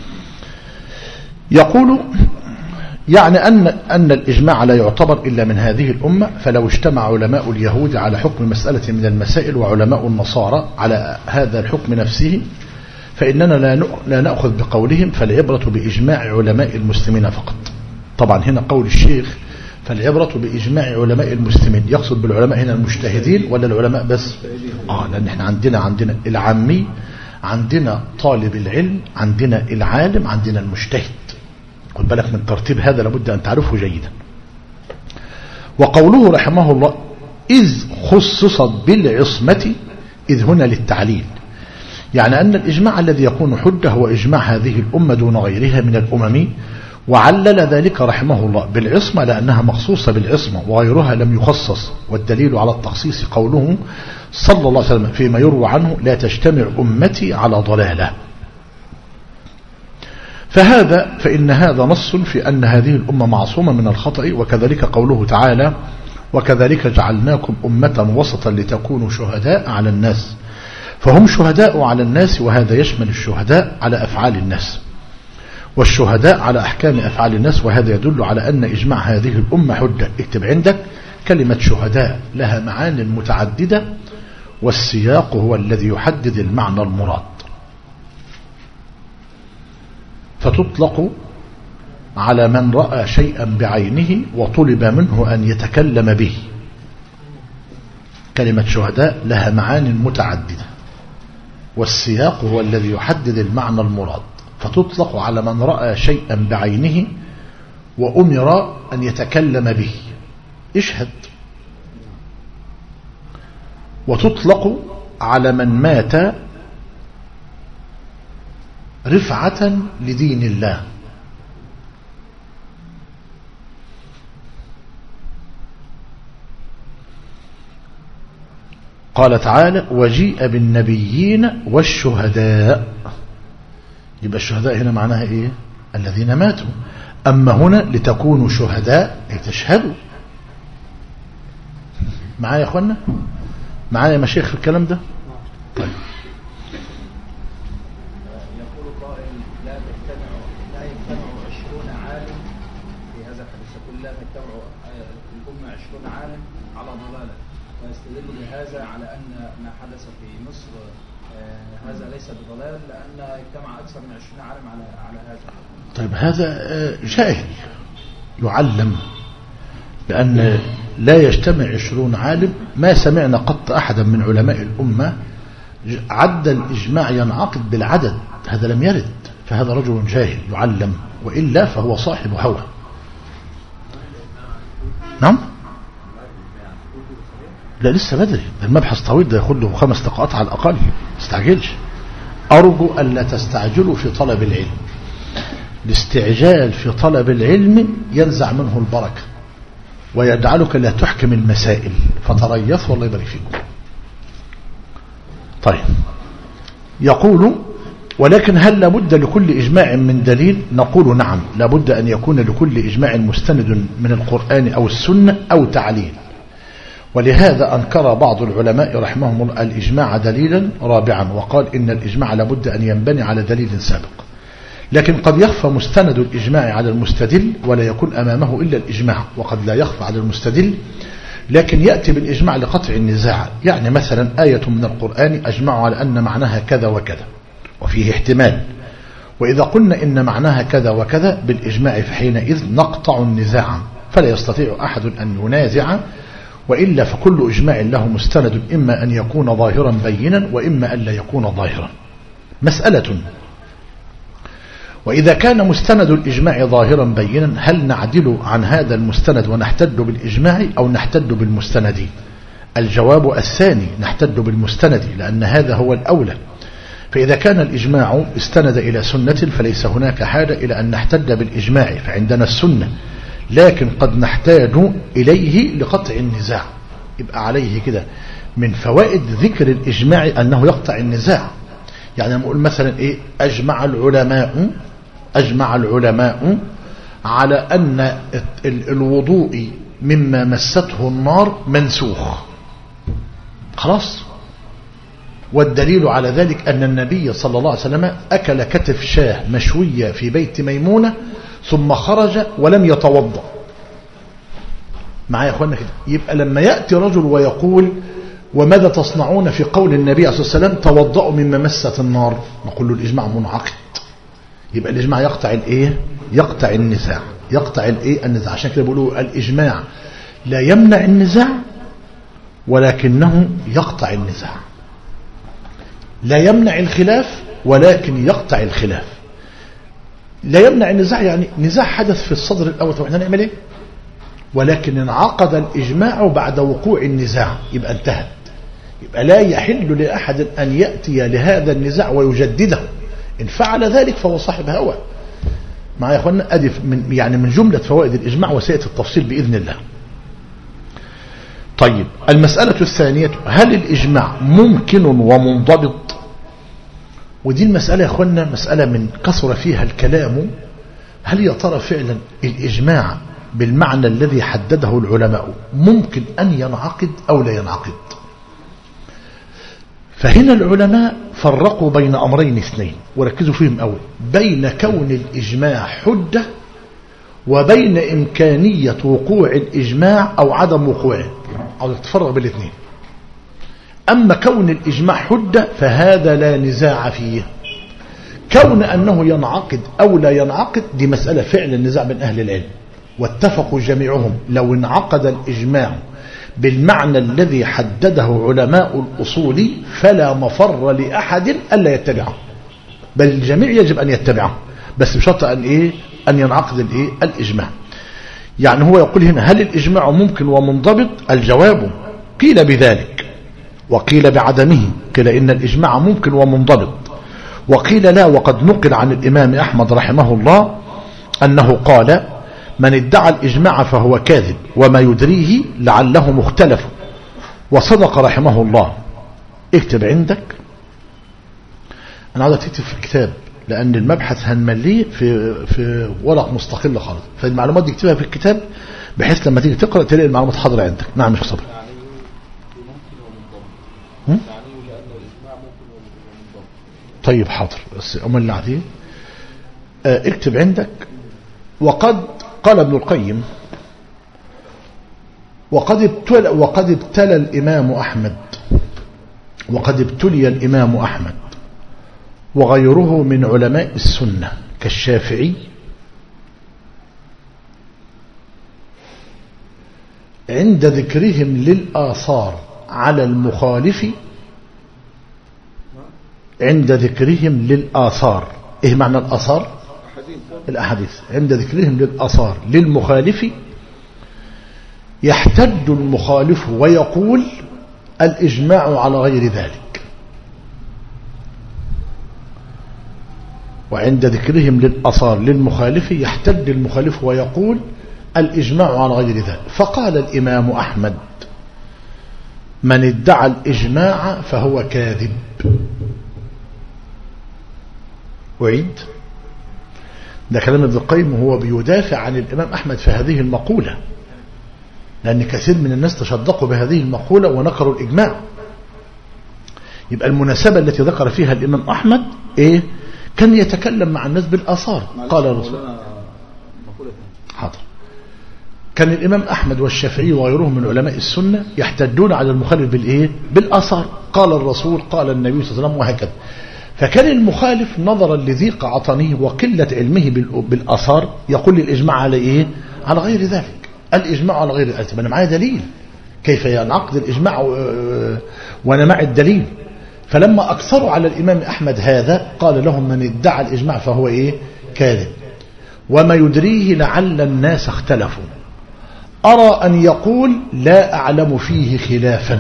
يقول يعني أن أن الإجماع لا يعتبر إلا من هذه الأمة، فلو اجتمع علماء اليهود على حكم مسألة من المسائل وعلماء النصارى على هذا الحكم نفسه فإننا لا نأخذ بقولهم، فالعبرة بإجماع علماء المسلمين فقط. طبعا هنا قول الشيخ فالعبرة بإجماع علماء المسلمين. يقصد بالعلماء هنا المجتهدين ولا العلماء بس؟ آه لأن احنا عندنا عندنا العامي، عندنا طالب العلم، عندنا العالم، عندنا المجتهد. خد بالك من ترتيب هذا، لابد أن تعرفه جيدا. وقوله رحمه الله إذ خصصت بالعصمة، إذ هنا للتعليل، يعني أن الإجماع الذي يكون حجة هو إجماع هذه الأمة دون غيرها من الأمم، وعلل ذلك رحمه الله بالعصمة لأنها مخصوصة بالعصمة وغيرها لم يخصص. والدليل على التخصيص قوله صلى الله عليه وسلم فيما يروى عنه لا تجتمع أمتي على ضلالة. فهذا فإن هذا نص في أن هذه الأمة معصومة من الخطأ. وكذلك قوله تعالى وكذلك جعلناكم أمة وسطا لتكونوا شهداء على الناس، فهم شهداء على الناس، وهذا يشمل الشهداء على أفعال الناس والشهداء على أحكام أفعال الناس، وهذا يدل على أن إجماع هذه الأمة حجة. اكتب عندك كلمة شهداء لها معان متعددة، والسياق هو الذي يحدد المعنى المراد. فتطلق على من رأى شيئا بعينه وطلب منه أن يتكلم به. كلمة شهداء لها معان متعددة، والسياق هو الذي يحدد المعنى المراد. فتطلق على من رأى شيئا بعينه وأمر أن يتكلم به، اشهد. وتطلق على من مات رفعة لدين الله. قال تعالى وجيء بالنبيين والشهداء. يبقى الشهداء هنا معناها ايه؟ الذين ماتوا. اما هنا لتكونوا شهداء اي تشهدوا. معايا يا اخوانا؟ معايا يا مشايخ في الكلام ده؟ طيب. يقول قائل لا تجتمع لا يجتمع عشرون عالم في هذا الحديث، يقول لا تجتمع الأمة عشرون عالم على ضلالة، ويستدل بهذا على أن ما حدث في مصر هذا ليس بضلال، لأن اجتمع أكثر من عشرين عالم على على هذا. طيب هذا جاهل يعلم، لأن لا يجتمع عشرون عالم. ما سمعنا قط أحدا من علماء الأمة عد الإجماع ينعقد بالعدد، هذا لم يرد. فهذا رجل جاهل يعلم، وإلا فهو صاحب هوى. نعم؟ لا لسه بدري، المبحث طويل، ده ياخد له خمس دقائق على الأقل، استعجلش. أرجو ألا تستعجلوا في طلب العلم. الاستعجال في طلب العلم ينزع منه البركة ويجعلك لا تحكم المسائل، فتريث والله يبارك فيكم. طيب، يقول ولكن هل لابد لكل إجماع من دليل؟ نقول نعم، لابد أن يكون لكل إجماع مستند من القرآن أو السنة أو تعليل. ولهذا أنكر بعض العلماء رحمهم الله الإجماع دليلا رابعا، وقال إن الإجماع لابد أن ينبني على دليل سابق. لكن قد يخفى مستند الإجماع على المستدل ولا يكون أمامه إلا الإجماع، وقد لا يخفى على المستدل لكن يأتي بالإجماع لقطع النزاع. يعني مثلا آية من القرآن أجمع على أن معناها كذا وكذا وفيه احتمال، وإذا قلنا إن معناها كذا وكذا بالإجماع فحينئذ نقطع النزاع، فلا يستطيع أحد أن ينازع، وإلا فكل إجماع له مستند إما أن يكون ظاهرا بينا وإما أن لا يكون ظاهرا. مسألة: وإذا كان مستند الإجماع ظاهرا بينا هل نعدل عن هذا المستند ونحتد بالإجماع أو نحتد بالمستند؟ الجواب الثاني، نحتد بالمستند، لأن هذا هو الأولى. فإذا كان الإجماع استند إلى سنة فليس هناك حاجة إلى أن نحتد بالإجماع، فعندنا السنة، لكن قد نحتاج إليه لقطع النزاع. يبقى عليه كده من فوائد ذكر الإجماع أنه يقطع النزاع. يعني نقول مثلا إيه؟ أجمع العلماء أجمع العلماء على أن الوضوء مما مسته النار منسوخ، خلاص. والدليل على ذلك أن النبي صلى الله عليه وسلم أكل كتف شاه مشوية في بيت ميمونة ثم خرج ولم يتوضأ. معايا يا أخوانا كده؟ يبقى لما يأتي رجل ويقول وماذا تصنعون في قول النبي عليه الصلاة والسلام توضأوا مما مست النار، نقول له الإجماع منعقد. يبقى الإجماع يقطع الإيه؟ يقطع النزاع. يقطع الايه النزاع. عشان كده بيقولوا الإجماع لا يمنع النزاع ولكنه يقطع النزاع، لا يمنع الخلاف ولكن يقطع الخلاف. لا يمنع النزاع يعني نزاع حدث في الصدر الأول، طب احنا نعمل ايه؟ ولكن انعقد الإجماع بعد وقوع النزاع يبقى انتهت، يبقى لا يحل لأحد أن يأتي لهذا النزاع ويجدده، إن فعل ذلك فهو صاحب هوى. معايا يا أخوانا؟ أدي من يعني من جملة فوائد الإجماع وسيأتي التفصيل بإذن الله. طيب المسألة الثانية، هل الإجماع ممكن ومنضبط؟ ودي المسألة يا أخوانا مسألة من كثر فيها الكلام، هل يا ترى فعلا الإجماع بالمعنى الذي حدده العلماء ممكن أن ينعقد أو لا ينعقد؟ فهنا العلماء فرقوا بين أمرين اثنين وركزوا فيهم أول، بين كون الإجماع حجة وبين إمكانية وقوع الإجماع أو عدم وقوعه، أو تفرق بين الاثنين. أما كون الإجماع حجة فهذا لا نزاع فيه، كون أنه ينعقد أو لا ينعقد دي مسألة فعلا نزاع بين أهل العلم، واتفقوا جميعهم لو انعقد الإجماع بالمعنى الذي حدده علماء الأصول فلا مفر لأحد ألا يتبعه، بل الجميع يجب أن يتبعه، بس بشرط أن إيه أن ينعقد الإيه الإجماع. يعني هو يقول هنا هل الإجماع ممكن ومنضبط؟ الجواب قيل بذلك وقيل بعدمه، قيل إن الإجماع ممكن ومنضبط، وقيل لا، وقد نقل عن الإمام أحمد رحمه الله أنه قال من ادعى الإجماع فهو كاذب وما يدريه لعله مختلف، وصدق رحمه الله. اكتب عندك، أنا عاوزك تكتب في الكتاب لأن المبحث هنمليه في في ورق مستقل خالص، فالمعلومات دي اكتبها في الكتاب بحيث لما تيجي تقرأ تلاقي المعلومات حاضرة عندك. نعم يا صبري. طيب حاضر، بس أمال اللي عادي اه اكتب عندك. وقد قال ابن القيم وقد ابتلى وقد ابتلى الإمام أحمد وقد ابتلي الإمام أحمد وغيره من علماء السنة كالشافعي عند ذكرهم للآثار على المخالف، عند ذكرهم للآثار. ايه معنى الآثار؟ الأحاديث. عند ذكرهم للآثار للمخالف يحتج المخالف ويقول الإجماع على غير ذلك، وعند ذكرهم للآثار للمخالف يحتج المخالف ويقول الإجماع على غير ذلك. فقال الإمام أحمد من ادعى الإجماع فهو كاذب. وعيد ده كلام ابن القيم وهو بيدافع عن الإمام أحمد في هذه المقولة، لأن كثير من الناس تشدقوا بهذه المقولة ونكروا الإجماع. يبقى المناسبة التي ذكر فيها الإمام أحمد إيه؟ كان يتكلم مع الناس بالآثار. قال الرسول حاضر كان الإمام أحمد والشافعي وغيرهم من علماء السنة يحتجون على المخالف بالإيه؟ بالآثار. قال الرسول، قال النبي صلى الله عليه وسلم، وهكذا. فكان المخالف نظرا لضيق عطنه وقلة علمه بالآثار يقول الإجماع على إيه؟ على غير ذلك. الإجماع على غير ذلك. أنا معي دليل، كيف ينعقد الإجماع وأنا معي الدليل؟ فلما أكثروا على الإمام أحمد هذا قال لهم من ادعى الإجماع فهو إيه؟ كاذب وما يدريه لعل الناس اختلفوا، أرى أن يقول لا أعلم فيه خلافا.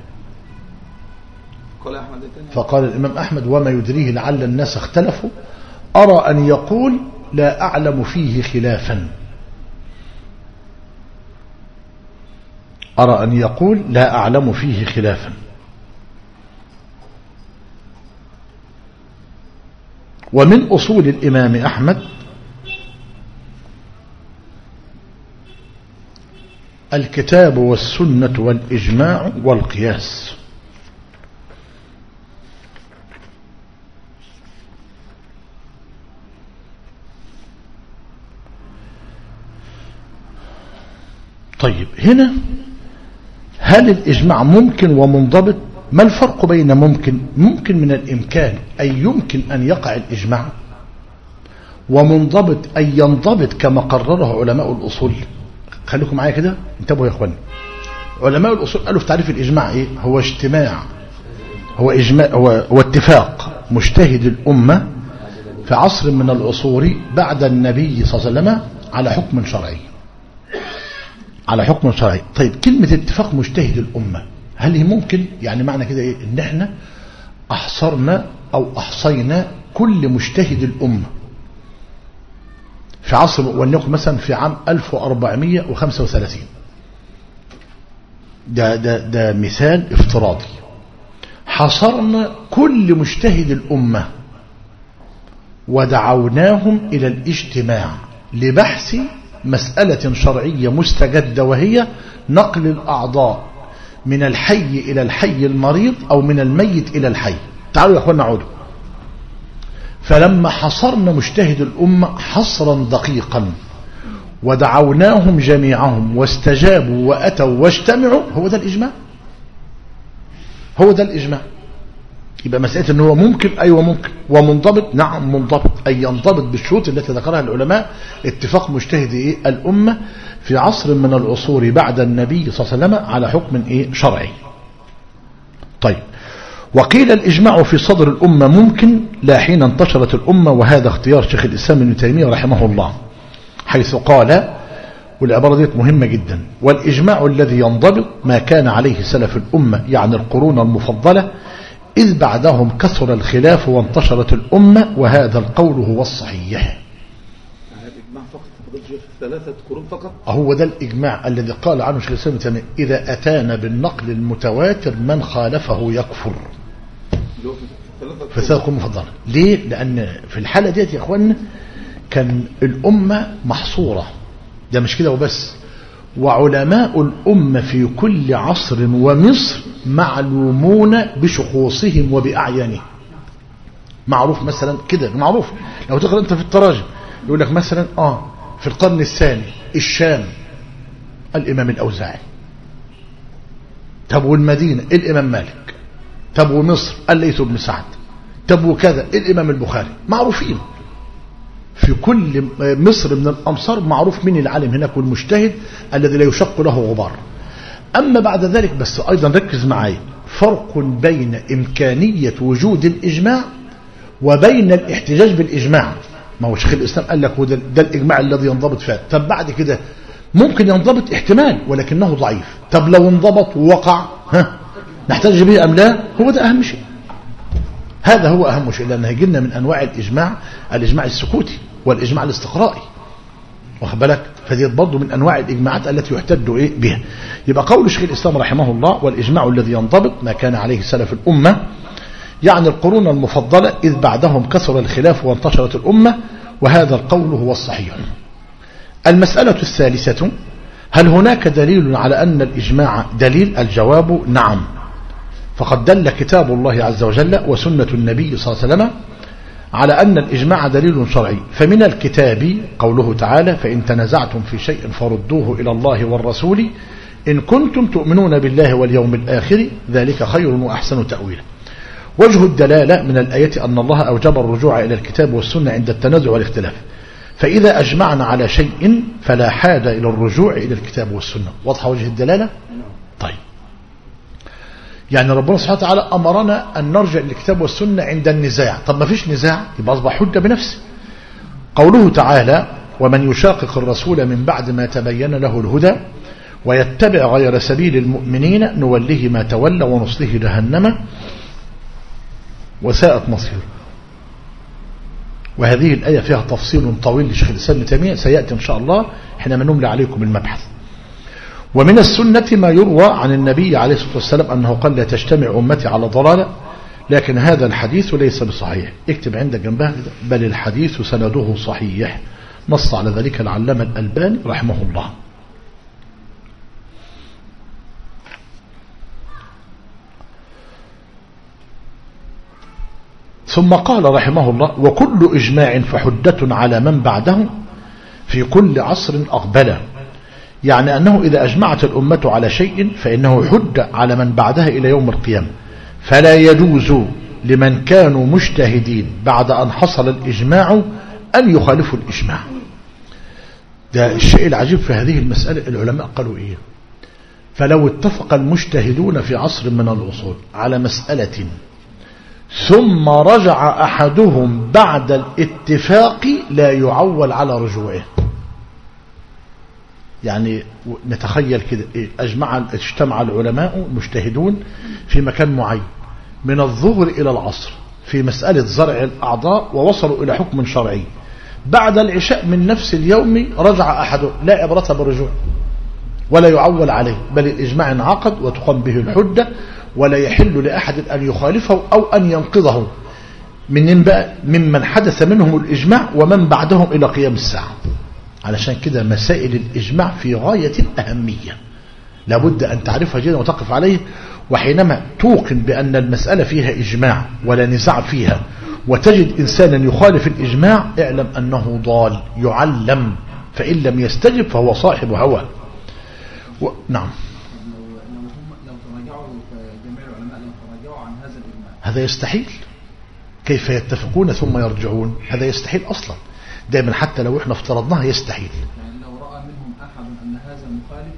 فقال الإمام أحمد وما يدريه لعل الناس اختلفوا، أرى أن يقول لا أعلم فيه خلافا. أرى أن يقول لا أعلم فيه خلافا. ومن أصول الإمام أحمد الكتاب والسنة والإجماع والقياس. طيب هنا هل الإجماع ممكن ومنضبط؟ ما الفرق بين ممكن؟ ممكن من الإمكان أي يمكن أن يقع الإجماع، ومنضبط أي ينضبط كما قرره علماء الأصول. خليكم معايا كده، انتبهوا يا اخواني. علماء الأصول قالوا في تعريف الإجماع إيه؟ هو اجتماع هو إجماع هو, هو اتفاق مجتهد الأمة في عصر من العصور بعد النبي صلى الله عليه وسلم على حكم شرعي على حكم شرعي. طيب كلمة اتفاق مجتهد الأمة هل هي ممكن يعني معنى كده إيه؟ إن احنا أحصرنا أو أحصينا كل مجتهد الأمة في عصر، ولنقل مثلا في عام ألف وأربعمائة وخمسة وثلاثين، ده, ده, ده مثال افتراضي. حصرنا كل مجتهد الأمة ودعوناهم إلى الاجتماع لبحث مسألة شرعية مستجدة، وهي نقل الأعضاء من الحي إلى الحي المريض أو من الميت إلى الحي. تعالوا يا أخوانا نعودوا. فلما حصرنا مجتهد الأمة حصرا دقيقا ودعوناهم جميعهم واستجابوا وأتوا واجتمعوا، هو ده الإجماع. هو ده الإجماع. يبقى مسألة أنه هو ممكن، أيوة ممكن، ومنضبط، نعم منضبط، أي ينضبط بالشروط التي ذكرها العلماء. اتفاق مجتهد إيه؟ الأمة في عصر من العصور بعد النبي صلى الله عليه وسلم على حكم إيه؟ شرعي. طيب، وقيل الإجماع في صدر الأمة ممكن لا حين انتشرت الأمة، وهذا اختيار شيخ الإسلام ابن تيمية رحمه الله، حيث قال، والعبارة دي مهمة جدا: والإجماع الذي ينضبط ما كان عليه سلف الأمة، يعني القرون المفضلة، إذ بعدهم كثر الخلاف وانتشرت الأمة، وهذا القول هو الصحيح. الإجماع فقط ثلاثة قرون فقط. هو ده الإجماع الذي قال عنه شيخ الإسلام ابن تيمية: إذا أتانا بالنقل المتواتر من خالفه يكفر. في ثلاثة قرون مفضلة. ليه؟ لأن في الحالة ديت يا أخوانا كان الأمة محصورة، ده مش كده وبس، وعلماء الأمة في كل عصر ومصر معلومون بشخوصهم وبأعيانهم. معروف مثلا كده، معروف لو تقرأ أنت في التراجم يقول لك مثلا آه في القرن الثاني الشام الإمام الأوزاعي، طب والمدينة الإمام مالك، طب ومصر الليث بن سعد، طب وكذا الإمام البخاري. معروفين في كل مصر من الأمصار، معروف من العالم هناك والمجتهد الذي لا يشق له غبار. أما بعد ذلك بس أيضا ركز معي، فرق بين إمكانية وجود الإجماع وبين الاحتجاج بالإجماع. ما هو شيخ الإسلام قال لك هو ده, ده الإجماع الذي ينضبط فيه. طب بعد كده ممكن ينضبط احتمال ولكنه ضعيف، طب لو انضبط ووقع ها نحتاج به أم لا؟ هو ده أهم شيء. هذا هو أهم شيء، لأن هيجي لنا من أنواع الإجماع الإجماع السكوتي والإجماع الاستقرائي، واخد بالك؟ فدي برضه من أنواع الإجماعات التي يحتج إيه بها. يبقى قول شيخ الإسلام رحمه الله: والإجماع الذي ينضبط ما كان عليه سلف الأمة، يعني القرون المفضلة، إذ بعدهم كثر الخلاف وانتشرت الأمة، وهذا القول هو الصحيح. المسألة الثالثة: هل هناك دليل على أن الإجماع دليل؟ الجواب: نعم، فقد دل كتاب الله عز وجل وسنة النبي صلى الله عليه وسلم على أن الإجماع دليل شرعي. فمن الكتاب قوله تعالى: فإن تنازعتم في شيء فردوه إلى الله والرسول إن كنتم تؤمنون بالله واليوم الآخر ذلك خير وأحسن تأويلا. وجه الدلالة من الآية أن الله أوجب الرجوع إلى الكتاب والسنة عند التنازع والاختلاف، فإذا أجمعنا على شيء فلا حاجة إلى الرجوع إلى الكتاب والسنة. واضح وجه الدلالة؟ طيب، يعني ربنا سبحانه وتعالى أمرنا أن نرجع للكتاب والسنة عند النزاع. طب ما فيش نزاع يبقى أصبح حجة بنفسه. قوله تعالى: ومن يشاقق الرسول من بعد ما تبين له الهدى ويتبع غير سبيل المؤمنين نوله ما تولى ونصله جهنم وساءت مصيره. وهذه الآية فيها تفصيل طويل لشيخ الإسلام ابن تيمية سيأتي إن شاء الله حينما نملى عليكم المبحث. ومن السنة ما يروى عن النبي عليه الصلاة والسلام أنه قال: لا تجتمع أمتي على ضلالة، لكن هذا الحديث ليس بصحيح. اكتب عندك جنبها: بل الحديث سنده صحيح. نص على ذلك العلامة الألباني رحمه الله. ثم قال رحمه الله: وكل إجماع فحجة على من بعده في كل عصر أقبله، يعني أنه إذا أجمعت الأمة على شيء فإنه حجة على من بعدها إلى يوم القيامة، فلا يجوز لمن كانوا مجتهدين بعد أن حصل الإجماع أن يخالفوا الإجماع. ده الشيء العجيب في هذه المسألة، العلماء قالوا إيه؟ فلو اتفق المجتهدون في عصر من العصور على مسألة ثم رجع أحدهم بعد الاتفاق لا يعول على رجوعه. يعني نتخيل كده إيه؟ أجمع اجتمع العلماء المجتهدون في مكان معين من الظهر إلى العصر في مسألة زرع الأعضاء ووصلوا إلى حكم شرعي. بعد العشاء من نفس اليوم رجع أحدهم، لا عبرة بالرجوع ولا يعول عليه، بل الإجماع انعقد وتقام به الحجة، ولا يحل لأحد أن يخالفه أو أن ينقضه من بقى ممن حدث منهم الإجماع ومن بعدهم إلى قيام الساعة. علشان كده مسائل الإجماع في غاية الأهمية، لابد أن تعرفها جيدا وتقف عليه. وحينما توقن بأن المسألة فيها إجماع ولا نزاع فيها وتجد إنسانا يخالف الإجماع، اعلم أنه ضال يعلم، فإن لم يستجب فهو صاحب هوى. و... نعم. لو هم لو تراجعوا جميع العلماء لو تراجعوا عن هذا الإجماع، هذا يستحيل. كيف يتفقون ثم يرجعون؟ هذا يستحيل أصلا. دائما حتى لو احنا افترضناها يستحيل. يعني لو رأى منهم أحد أن هذا مخالف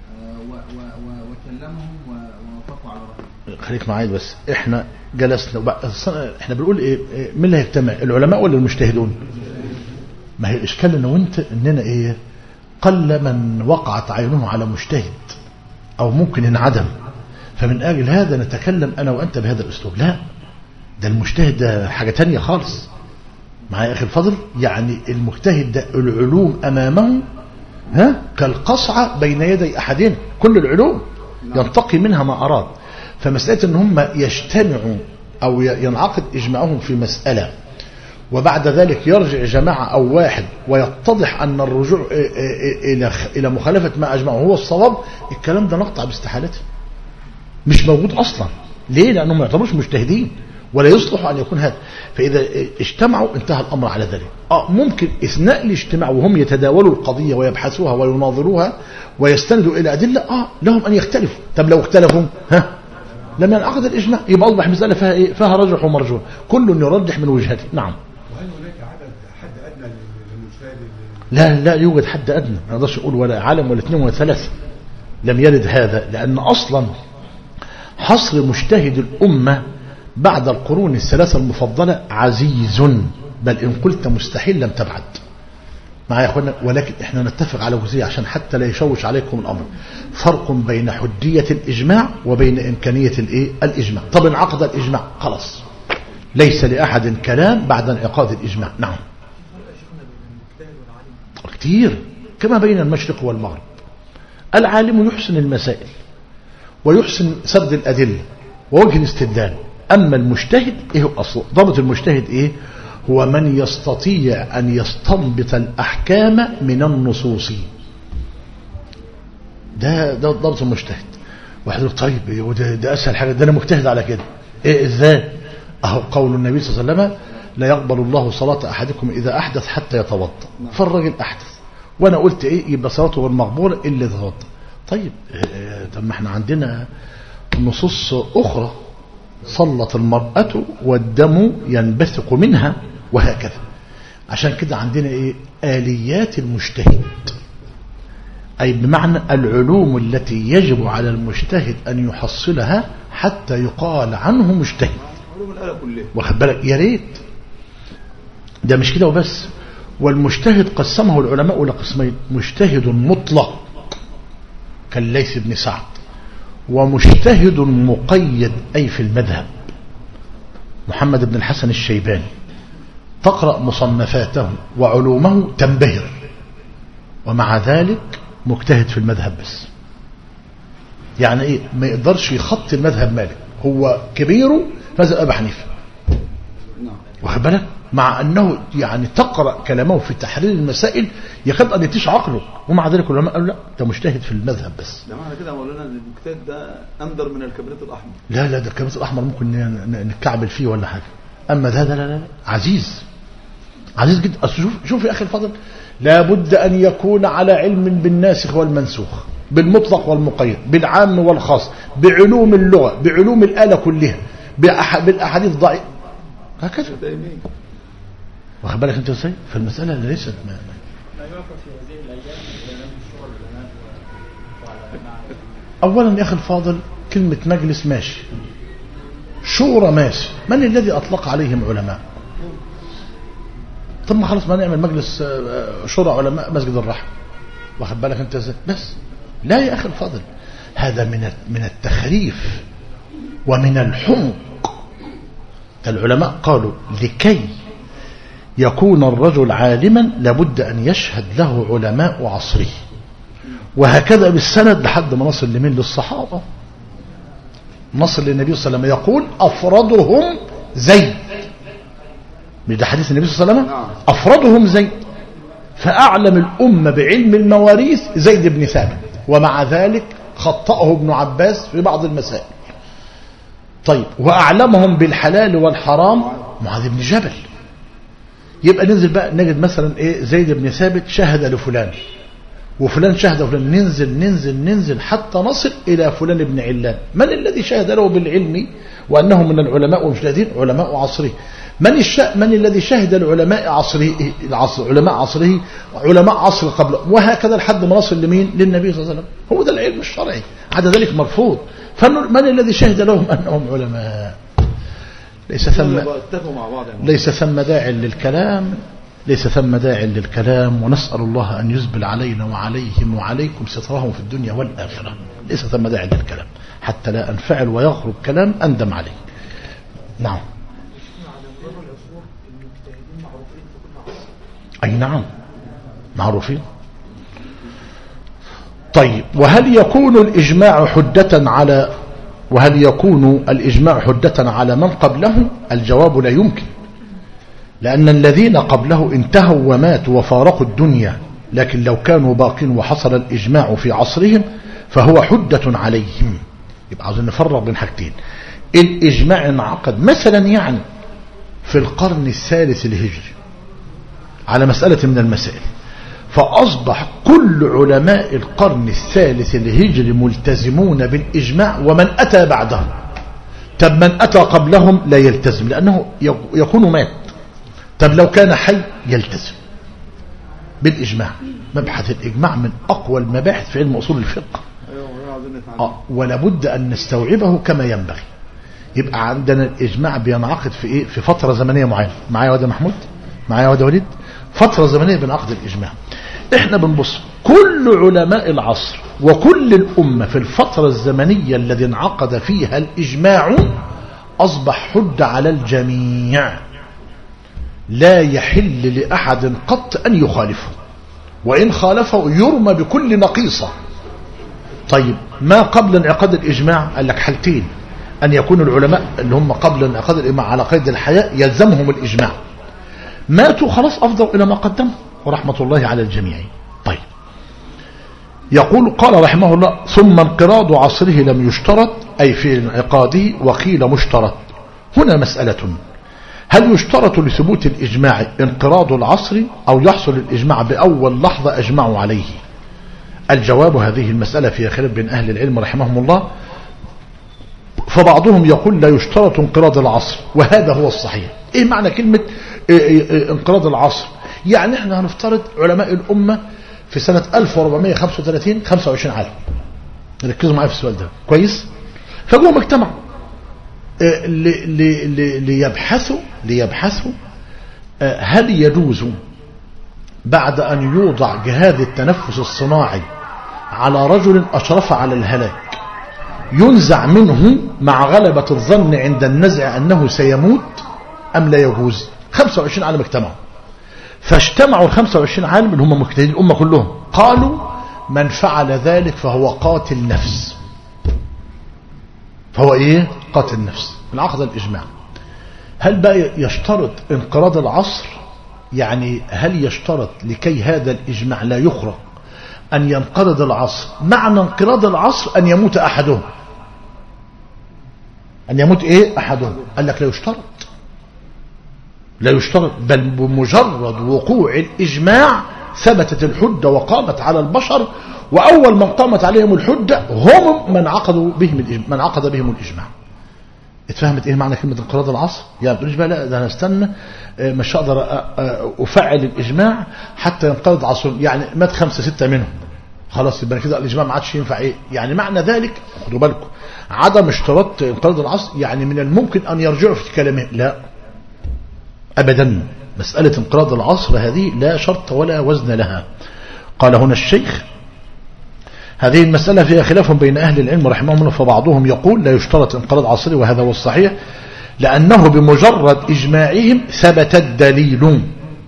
وكلمهم ووافقوا على رأيه. خليك معايا بس، احنا جلسنا احنا بنقول ايه؟ مين اللي هيجتمع؟ العلماء ولا المجتهدون؟ ما هي الاشكال ان وانت اننا ايه؟ قل من وقعت عينه على مجتهد او ممكن انعدم، فمن اجل هذا نتكلم انا وانت بهذا الاسلوب. لا، ده المجتهد ده حاجة تانية خالص. معايا يا اخي الفضل؟ يعني المجتهد ده العلوم امامه ها كالقصعة بين يدي احدنا، كل العلوم ينتقي منها ما اراد. فمسألة ان هم يجتمعوا او ينعقد اجماعهم في مسألة وبعد ذلك يرجع جماعة او واحد ويتضح ان الرجوع الى الى مخالفة ما اجمعه هو الصواب، الكلام ده نقطع باستحالته، مش موجود اصلا. ليه؟ لانهم ما يعتبروش مجتهدين ولا يصلح ان يكون هذا. فاذا اجتمعوا انتهى الامر على ذلك. اه ممكن اثناء الاجتماع وهم يتداولوا القضية ويبحثوها ويناظروها ويستندوا الى ادلة، اه لهم ان يختلفوا. طب لو اختلفوا ها لم ينعقد الاجماع، يبقى اصبح مسألة فيها ايه؟ فيها رجح ومرجوح، كل يرجح من وجهته. نعم. وهل هناك عدد حد ادنى للمجتهد؟ لا لا يوجد حد ادنى، ما نقدرش نقول ولا عالم ولا اثنين ولا ثلاثة، لم يرد هذا. لان اصلا حصر مجتهد الامة بعد القرون الثلاثة المفضلة عزيز، بل إن قلت مستحيل لم تبعد. معايا يا أخوانا؟ ولكن إحنا نتفق على جزئية عشان حتى لا يشوش عليكم الأمر. فرق بين حجية الإجماع وبين إمكانية الإيه؟ الإجماع. طب انعقد الإجماع خلاص، ليس لأحد كلام بعد انعقاد الإجماع. نعم كتير، كما بين المشرق والمغرب. العالم يحسن المسائل ويحسن سرد الأدلة ووجه الاستدلال. أما المجتهد إيه أصلا؟ ضابط المجتهد إيه؟ هو من يستطيع أن يستنبط الأحكام من النصوص. ده ده ضابط المجتهد. واحد يقول طيب وده ده أسهل حاجة، ده أنا مجتهد على كده. إيه إزاي؟ أهو قول النبي صلى الله عليه وسلم لا يقبل الله صلاة أحدكم إذا أحدث حتى يتوضأ. فالراجل أحدث وأنا قلت إيه؟ يبقى صلاته غير مقبولة إلا إذا توضأ. طيب طب ما احنا عندنا نصوص أخرى، صلت المرأة والدم ينبثق منها وهكذا. عشان كده عندنا ايه؟ آليات المجتهد، أي بمعنى العلوم التي يجب على المجتهد أن يحصلها حتى يقال عنه مجتهد. علوم الآلة كلها. واخد بالك؟ يا ريت ده مش كده وبس. والمجتهد قسمه العلماء إلى قسمين: مجتهد مطلق كالليث بن سعد، ومجتهد مقيد أي في المذهب. محمد بن الحسن الشيباني تقرأ مصنفاته وعلومه تنبهر، ومع ذلك مجتهد في المذهب بس. يعني ايه؟ ما يقدرش يخطي المذهب مالك، هو كبيره مذهب أبي حنيفة. واخد بالك؟ مع أنه يعني تقرأ كلامه في تحرير المسائل يكاد أن يتيش عقله، ومع ذلك العلماء قالوا لا ده مجتهد في المذهب بس. ده معنى كده مولانا ان المجتهد ده أندر من الكبريت الأحمر. لا لا ده الكبريت الأحمر ممكن نكعبل فيه ولا حاجة، أما ده لا لا لا عزيز عزيز جدا. شوف شوف يا أخي الفضل، لابد أن يكون على علم بالناسخ والمنسوخ، بالمطلق والمقيد، بالعام والخاص، بعلوم اللغة، بعلوم الآلة كلها، بالأحاديث الضعيفة، هكذا. واخد بالك انت ازاي؟ فالمسألة ليست ما لا يعرف في هذه الأيام إلى نبي الشورى البنات وعلى معنى. اولا يا اخي الفاضل كلمة مجلس ماشي، شورى ماشي، من الذي اطلق عليهم علماء؟ طب ما خلاص ما نعمل مجلس شورى علماء مسجد الرحمة، واخد بالك انت ازاي؟ بس لا يا اخي الفاضل، هذا من من التخريف ومن الحمق. العلماء قالوا لكي يكون الرجل عالما لابد أن يشهد له علماء عصره، وهكذا بالسند لحد ما نصل لمين؟ للصحابة. نصل للنبي صلى الله عليه وسلم يقول أفرضهم زيد، مش ده حديث النبي صلى الله عليه وسلم؟ أفرضهم زيد، فأعلم الأمة بعلم المواريث زيد بن ثابت، ومع ذلك خطأه ابن عباس في بعض المسائل. طيب وأعلمهم بالحلال والحرام معاذ بن جبل. يبقى ننزل بقى نجد مثلا ايه زيد بن ثابت شهد لفلان وفلان شهد لفلان، ننزل ننزل ننزل حتى نصل إلى فلان بن علان. من الذي شهد له بالعلم وأنه من العلماء والمجتهدين؟ علماء عصره. من الش... من الذي شهد العلماء عصره العصر... علماء عصره علماء عصر قبله، وهكذا لحد ما نصل لمين؟ للنبي صلى الله عليه وسلم. هو ده العلم الشرعي، عدا ذلك مرفوض. فمن الذي شهد لهم أنهم علماء؟ ليس ثم ليس ثم داع للكلام ليس ثم داع للكلام ونسأل الله أن يزبل علينا وعليهم وعليكم سترهم في الدنيا والآخرة. ليس ثم داع للكلام حتى لا أنفعل ويغرب كلام أندم عليه. نعم. أي نعم معروفين. طيب وهل يكون الإجماع حجة على وهل يكون الإجماع حجة على من قبله؟ الجواب لا يمكن، لأن الذين قبله انتهوا وماتوا وفارقوا الدنيا، لكن لو كانوا باقين وحصل الإجماع في عصرهم فهو حجة عليهم. يبقى عاوزين نفرق بين حاجتين. الإجماع انعقد مثلا يعني في القرن الثالث الهجري على مسألة من المسائل، فأصبح كل علماء القرن الثالث الهجري ملتزمون بالإجماع، ومن أتى بعدهم. طب من أتى قبلهم لا يلتزم لأنه يكون مات. طب لو كان حي يلتزم بالإجماع. مبحث الإجماع من أقوى المباحث في علم أصول الفقه، آه ولا بد أن نستوعبه كما ينبغي. يبقى عندنا الإجماع بينعقد في إيه؟ في فترة زمنية معينة. معايا واد محمود؟ معايا واد وليد؟ فترة زمنية بنعقد الإجماع. احنا بنبص كل علماء العصر وكل الأمة في الفترة الزمنية الذي انعقد فيها الإجماع أصبح حجة على الجميع، لا يحل لأحد قط أن يخالفه، وإن خالفه يرمى بكل نقيصة. طيب ما قبل انعقاد الإجماع؟ قال لك حالتين: أن يكون العلماء اللي هم قبل انعقاد الإجماع على قيد الحياة يلزمهم الإجماع، ماتوا خلاص أفضل إلى ما قدموا ورحمة الله على الجميع. طيب يقول قال رحمه الله: ثم انقراض عصره لم يشترط، أي في انعقاده، وقيل مشترط. هنا مسألة: هل يشترط لثبوت الإجماع انقراض العصر أو يحصل الإجماع بأول لحظة أجمعوا عليه؟ الجواب: هذه المسألة فيها خلاف بين أهل العلم رحمهم الله، فبعضهم يقول لا يشترط انقراض العصر، وهذا هو الصحيح. إيه معنى كلمة انقراض العصر؟ يعني احنا هنفترض علماء الأمة في سنة ألف وأربعمائة وخمسة وثلاثين خمسة وعشرين عالم، ركزوا معايا في السؤال ده كويس. فجوا مجتمع ليبحثوا ليبحثوا هل يجوز بعد أن يوضع جهاز التنفس الصناعي على رجل أشرف على الهلاك ينزع منه مع غلبة الظن عند النزع أنه سيموت أم لا يجوز؟ خمسة وعشرين عالم اجتمعوا، فاجتمعوا ال خمسة وعشرين عالم اللي هم مجتهدين الأمة كلهم، قالوا: من فعل ذلك فهو قاتل نفس. فهو إيه؟ قاتل نفس. العقد الإجماع. هل بقى يشترط انقراض العصر؟ يعني هل يشترط لكي هذا الإجماع لا يخرق أن ينقرض العصر؟ معنى انقراض العصر أن يموت أحدهم. أن يموت إيه؟ أحدهم. قال لك لا يشترط، لا يشترط، بل بمجرد وقوع الإجماع ثبتت الحجة وقامت على البشر، وأول من قامت عليهم الحجة هم من عقدوا بهم من عقد بهم الإجماع. اتفهمت ايه معنى كلمة انقراض العصر؟ يعني ما تقوليش بقى لا ده انا استنى مش هقدر افعل الاجماع حتى ينقرض عصر، يعني مات خمسة ستة منهم خلاص يبقى كده الاجماع ما عادش ينفع. ايه يعني معنى ذلك؟ خدوا بالكم عدم اشتراط انقراض العصر يعني من الممكن ان يرجعوا في كلامه، لا ابدا. مسألة انقراض العصر هذه لا شرط ولا وزن لها. قال هنا الشيخ هذه المسألة فيها خلاف بين أهل العلم رحمهم الله، فبعضهم يقول لا يشترط انقراض عصري وهذا هو الصحيح، لأنه بمجرد إجماعهم ثبت الدليل،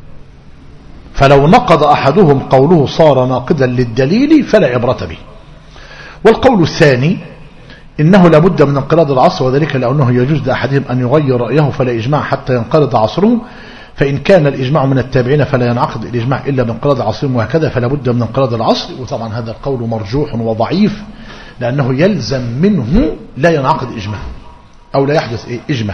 فلو نقض أحدهم قوله صار ناقضا للدليل فلا عبرة به. والقول الثاني إنه لابد من انقراض العصر، وذلك لأنه يجوز لأحدهم أن يغير رأيه فلا إجماع حتى ينقرض عصره، فإن كان الإجماع من التابعين فلا ينعقد الإجماع إلا بانقراض عصرهم وهكذا، فلا بد من انقراض العصر. وطبعا هذا القول مرجوح وضعيف لأنه يلزم منه لا ينعقد إجماع أو لا يحدث إيه؟ إجماع.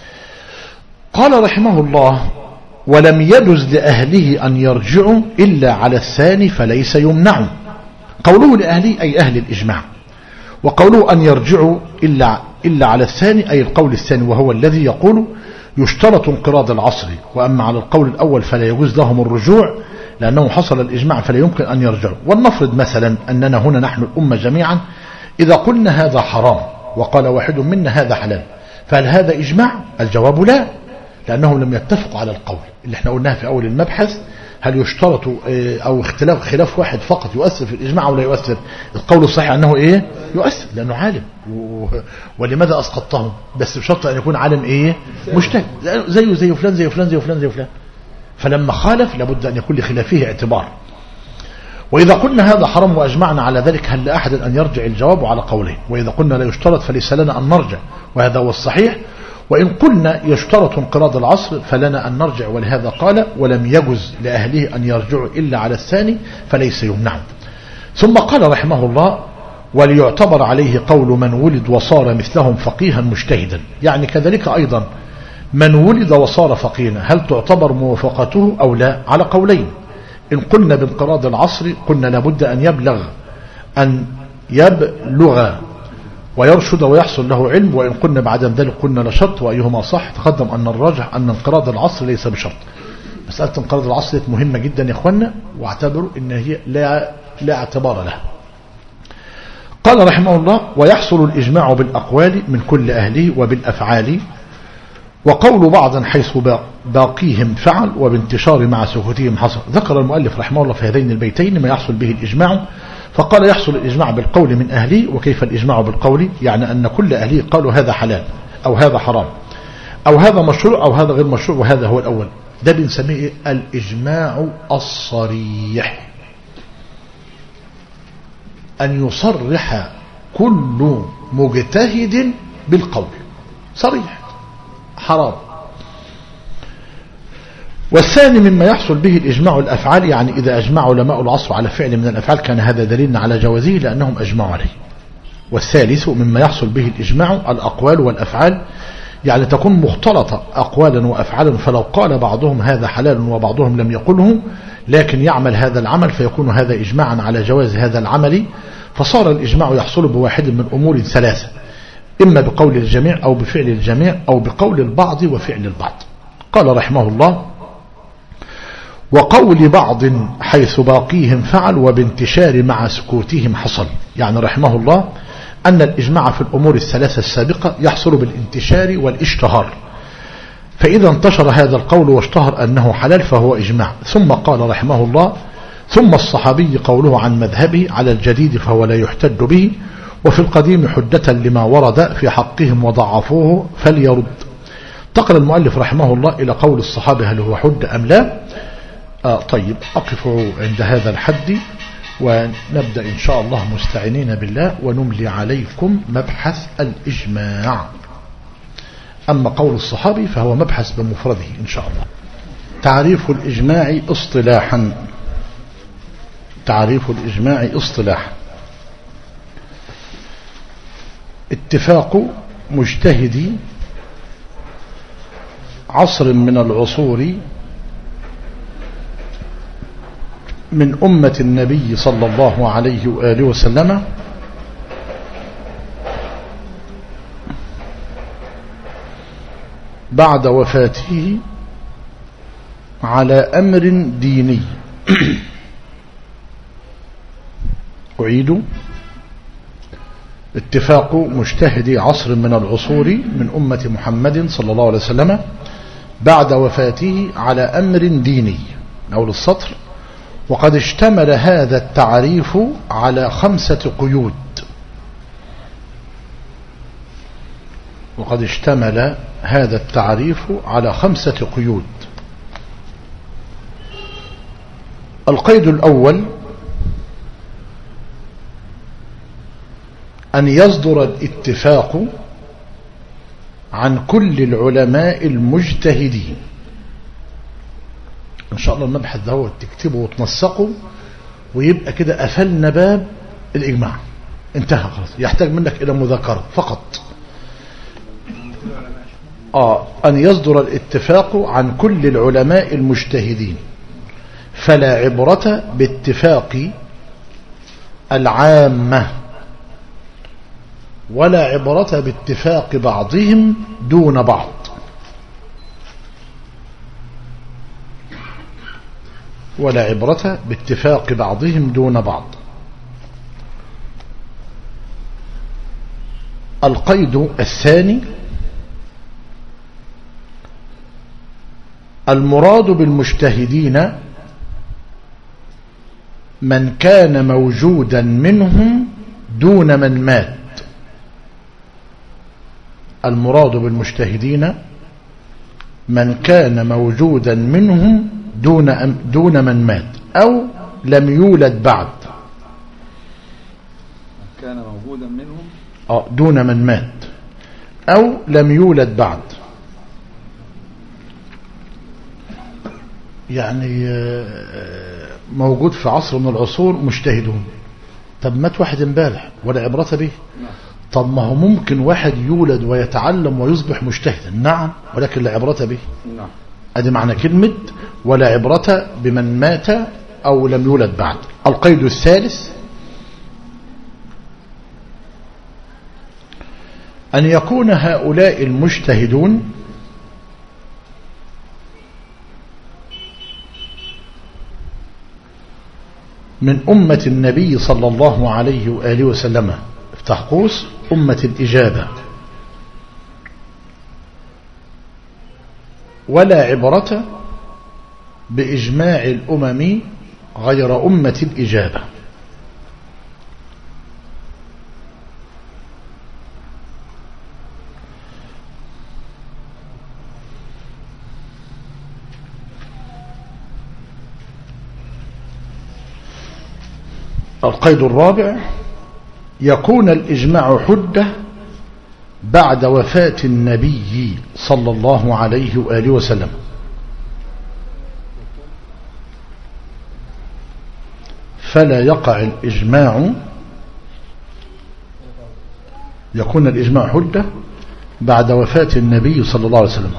قال رحمه الله ولم يجوز لأهله أن يرجعوا إلا على الثاني فليس يمنع. قوله لأهله أي أهل الإجماع، وقوله أن يرجعوا إلا, إلا على الثاني أي القول الثاني وهو الذي يقول يشترط انقراض العصر، وأما على القول الأول فلا يجوز لهم الرجوع لأنه حصل الإجماع فلا يمكن أن يرجعوا. ولنفرض مثلا أننا هنا نحن الأمة جميعا إذا قلنا هذا حرام وقال واحد منا هذا حلال، فهل هذا إجماع؟ الجواب لا، لأنهم لم يتفقوا على القول اللي احنا قلناها في أول المبحث. هل يشترط أو اختلاف خلاف واحد فقط يؤثر في الإجماع أو لا يؤثر؟ القول الصحيح أنه إيه؟ يؤثر لأنه عالم. ولماذا أسقطته؟ بس بشرط أن يكون عالم إيه؟ مجتهد زيه زي فلان زي فلان زي فلان زي فلان، فلما خالف لابد أن يكون لخلافه اعتبار. وإذا قلنا هذا حرام وأجمعنا على ذلك هل لأحد أن يرجع؟ الجواب على قولين. وإذا قلنا لا يشترط فليس لنا أن نرجع وهذا هو الصحيح، وإن قلنا يشترط انقراض العصر فلنا أن نرجع، ولهذا قال ولم يجوز لأهله أن يرجعوا إلا على الثاني فليس يمنع. ثم قال رحمه الله وليعتبر عليه قول من ولد وصار مثلهم فقيها مجتهدا، يعني كذلك أيضا من ولد وصار فقيها هل تعتبر موافقته أو لا؟ على قولين. إن قلنا بانقراض العصر قلنا لابد أن يبلغ أن يبلغ ويرشد ويحصل له علم، وإن قلنا بعد ذلك قلنا لا شرط، وأيهما صح؟ تقدم أن الراجح أن انقراض العصر ليس بشرط. مسألة انقراض العصر مهمة جدا يا إخوانا، واعتبروا أن هي لا, لا اعتبار لها. قال رحمه الله ويحصل الإجماع بالأقوال من كل أهله وبالأفعال، وقول بعض حيث باقيهم فعل وبانتشار مع سكوتهم حصل. ذكر المؤلف رحمه الله في هذين البيتين ما يحصل به الإجماع، فقال يحصل الإجماع بالقول من أهله. وكيف الإجماع بالقول؟ يعني أن كل أهله قالوا هذا حلال أو هذا حرام أو هذا مشروع أو هذا غير مشروع، وهذا هو الأول. ده بنسميه الإجماع الصريح، أن يصرح كل مجتهد بالقول صريح حرام. والثاني مما يحصل به الإجماع الأفعال، يعني إذا أجمع علماء العصر على فعل من الأفعال كان هذا دليلا على جوازه لأنهم أجمعوا عليه. والثالث مما يحصل به الإجماع الأقوال والأفعال، يعني تكون مختلطة أقوالا وأفعالا، فلو قال بعضهم هذا حلال وبعضهم لم يقله لكن يعمل هذا العمل فيكون هذا إجماعا على جواز هذا العمل، فصار الإجماع يحصل بواحد من أمور ثلاثة، إما بقول الجميع أو بفعل الجميع أو بقول البعض وفعل البعض. قال رحمه الله وقول بعض حيث باقيهم فعل وبانتشار مع سكوتهم حصل، يعني رحمه الله أن الإجماع في الأمور الثلاثة السابقة يحصل بالانتشار والاشتهار، فإذا انتشر هذا القول واشتهر أنه حلال فهو إجماع. ثم قال رحمه الله ثم الصحابي قوله عن مذهبه على الجديد فهو لا يحتج به، وفي القديم حجة لما ورد في حقهم وضعفوه فليرد. انتقل المؤلف رحمه الله إلى قول الصحابة هل هو حج أم لا. آه طيب أقف عند هذا الحد ونبدأ إن شاء الله مستعينين بالله ونملي عليكم مبحث الإجماع. أما قول الصحابي فهو مبحث بمفرده إن شاء الله. تعريف الإجماع اصطلاحا. تعريف الإجماع اصطلاحا اتفاق مجتهدي عصر من العصور من أمة النبي صلى الله عليه وآله وسلم بعد وفاته على أمر ديني. أعيد: اتفاق مجتهدي عصر من العصور من أمة محمد صلى الله عليه وسلم بعد وفاته على أمر ديني. أول السطر: وقد اشتمل هذا التعريف على خمسة قيود. وقد اشتمل هذا التعريف على خمسة قيود. القيد الأول: أن يصدر الاتفاق عن كل العلماء المجتهدين. إن شاء الله المبحث ده هو تكتبه وتنسقه ويبقى كده قفلنا باب الإجماع، انتهى خلاص، يحتاج منك إلى مذاكرة فقط. آه أن يصدر الاتفاق عن كل العلماء المجتهدين، فلا عبرة باتفاق العامة ولا عبرة باتفاق بعضهم دون بعض. ولا عبرة باتفاق بعضهم دون بعض. القيد الثاني: المراد بالمجتهدين من كان موجودا منهم دون من مات. المراد بالمجتهدين من كان موجودا منهم دون دون من مات أو لم يولد بعد. كان موجودا منهم آه دون من مات أو لم يولد بعد. يعني موجود في عصر من العصور مجتهدون، طب مات واحد امبارح ولا عبرة به؟ طب ما هو ممكن واحد يولد ويتعلم ويصبح مجتهدا، نعم، ولكن لا عبرة به. نعم. ادي معنى كلمة ولا عبرة بمن مات أو لم يولد بعد. القيد الثالث: أن يكون هؤلاء المجتهدون من أمة النبي صلى الله عليه وآله وسلم، افتح قوس، أمة الإجابة، ولا عبرة بإجماع الأمم غير أمة الإجابة. القيد الرابع: يكون الإجماع حجة بعد وفاة النبي صلى الله عليه وآله وسلم. فلا يقع الإجماع يكون الإجماع حجة بعد وفاة النبي صلى الله عليه وسلم،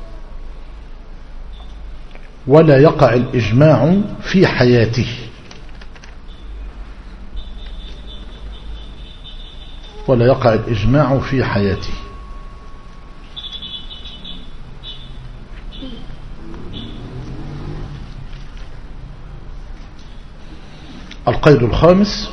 ولا يقع الإجماع في حياته. ولا يقع الإجماع في حياته. القيد الخامس: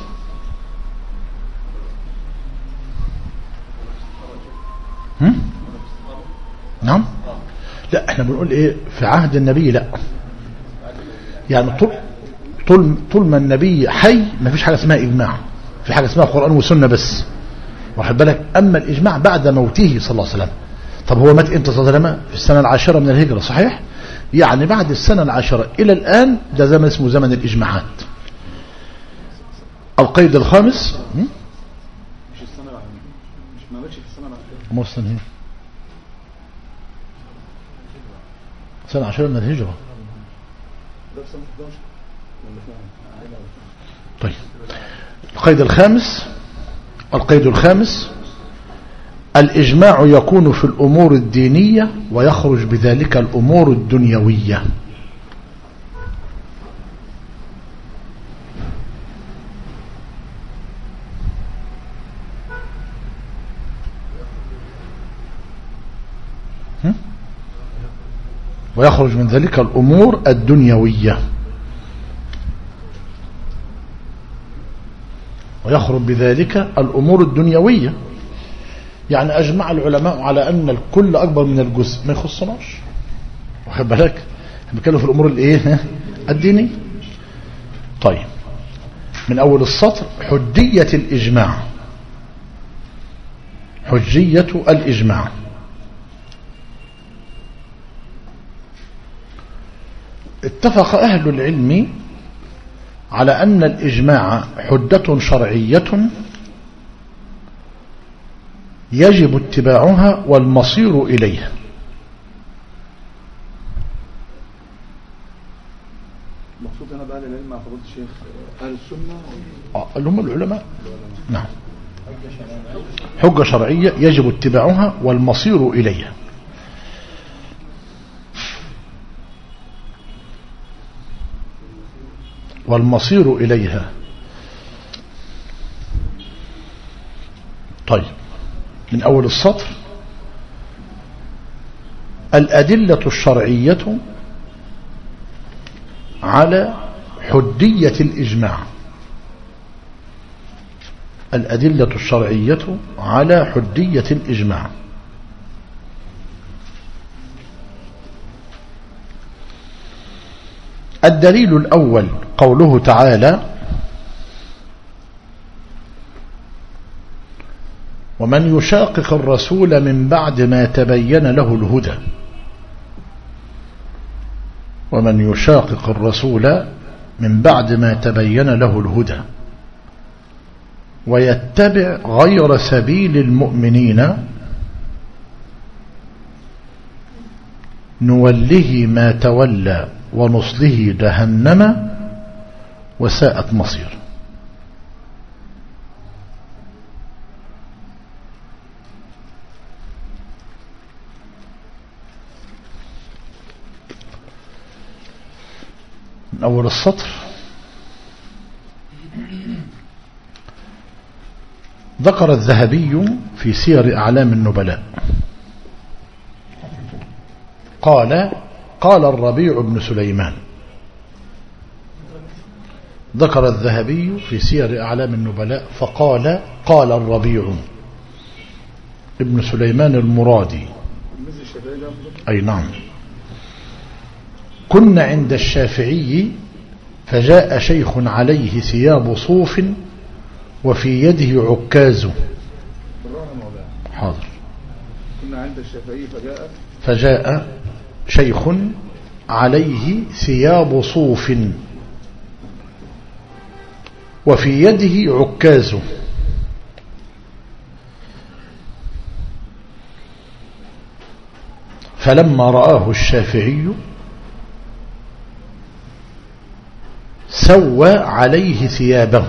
هم؟ نعم، لا احنا بنقول ايه في عهد النبي، لا يعني طول طول طول ما النبي حي ما فيش حاجه اسمها اجماع، في حاجه اسمها قرآن وسنه بس، واخد بالك. اما الاجماع بعد موته صلى الله عليه وسلم، طب هو مات امتى صلى الله عليه وسلم؟ في السنه العاشره من الهجره، صحيح؟ يعني بعد السنه العاشره الى الان ده زمن اسمه زمن الاجماعات. القيد الخامس: مش السنة مش ما ماتش في السنة العاشرة، مو السنة هي سنة عشرة من الهجرة. ده في سنة إحدى عشر ولا فعلا؟ طيب، القيد الخامس القيد الخامس: الإجماع يكون في الأمور الدينية ويخرج بذلك الأمور الدنيوية. ويخرج من ذلك الأمور الدنيوية، ويخرج بذلك الأمور الدنيوية. يعني أجمع العلماء على أن الكل أكبر من الجزء، ما يخصناش، واخد بالك؟ بنتكلم في الأمور الإيه؟ الدينية. طيب، من أول السطر: حجية الإجماع. حجية الإجماع. اتفق أهل العلم على أن الإجماع حجة شرعية يجب اتباعها والمصير إليها. المقصود هنا بقى العلم مع فضيلة الشيخ أهل السنة آه اللي هم العلماء. نعم، حجة شرعية يجب اتباعها والمصير إليها. والمصير إليها. طيب، من أول السطر: الأدلة الشرعية على حجية الإجماع. الأدلة الشرعية على حجية الإجماع. الدليل الأول قوله تعالى: ومن يشاقق الرسول من بعد ما تبين له الهدى. ومن يشاقق الرسول من بعد ما تبين له الهدى ويتبع غير سبيل المؤمنين نوله ما تولى ونصله جهنم وساءت مصير. من أول السطر: ذكر الذهبي في سير أعلام النبلاء قال: قال الربيع بن سليمان. ذكر الذهبي في سير أعلام النبلاء فقال: قال الربيع ابن سليمان المرادي. أي نعم. كنا عند الشافعي فجاء شيخ عليه ثياب صوف وفي يده عكاز. حاضر. كنا عند الشافعي فجاء فجاء شيخ عليه ثياب صوف وفي يده عكاز فلما رآه الشافعي سوى عليه ثيابه.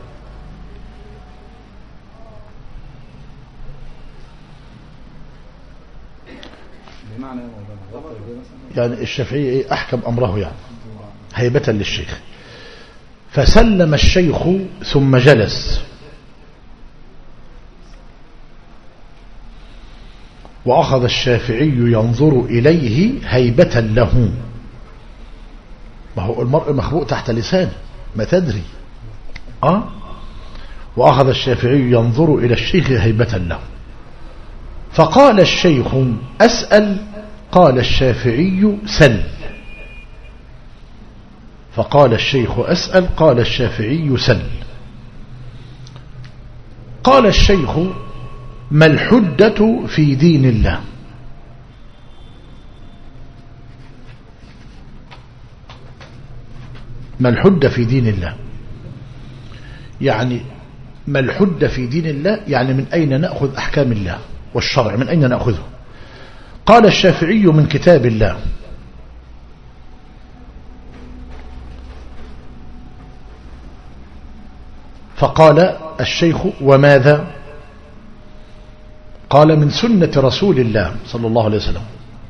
يعني الشافعي أحكم أمره يعني هيبة للشيخ. فسلم الشيخ ثم جلس وأخذ الشافعي ينظر إليه هيبة له. ما هو المرء مخبوء تحت لسانه ما تدري. أه؟ وأخذ الشافعي ينظر إلى الشيخ هيبة له. فقال الشيخ: أسأل؟ قال الشافعي: سل. فقال الشيخ: أسأل؟ قال الشافعي: سل. قال الشيخ: ما الحجة في دين الله؟ ما الحجة في دين الله؟ يعني ما الحجة في دين الله يعني من أين نأخذ أحكام الله والشرع، من أين نأخذه؟ قال الشافعي: من كتاب الله. فقال الشيخ: وماذا؟ قال: من سنة رسول الله صلى الله عليه وسلم.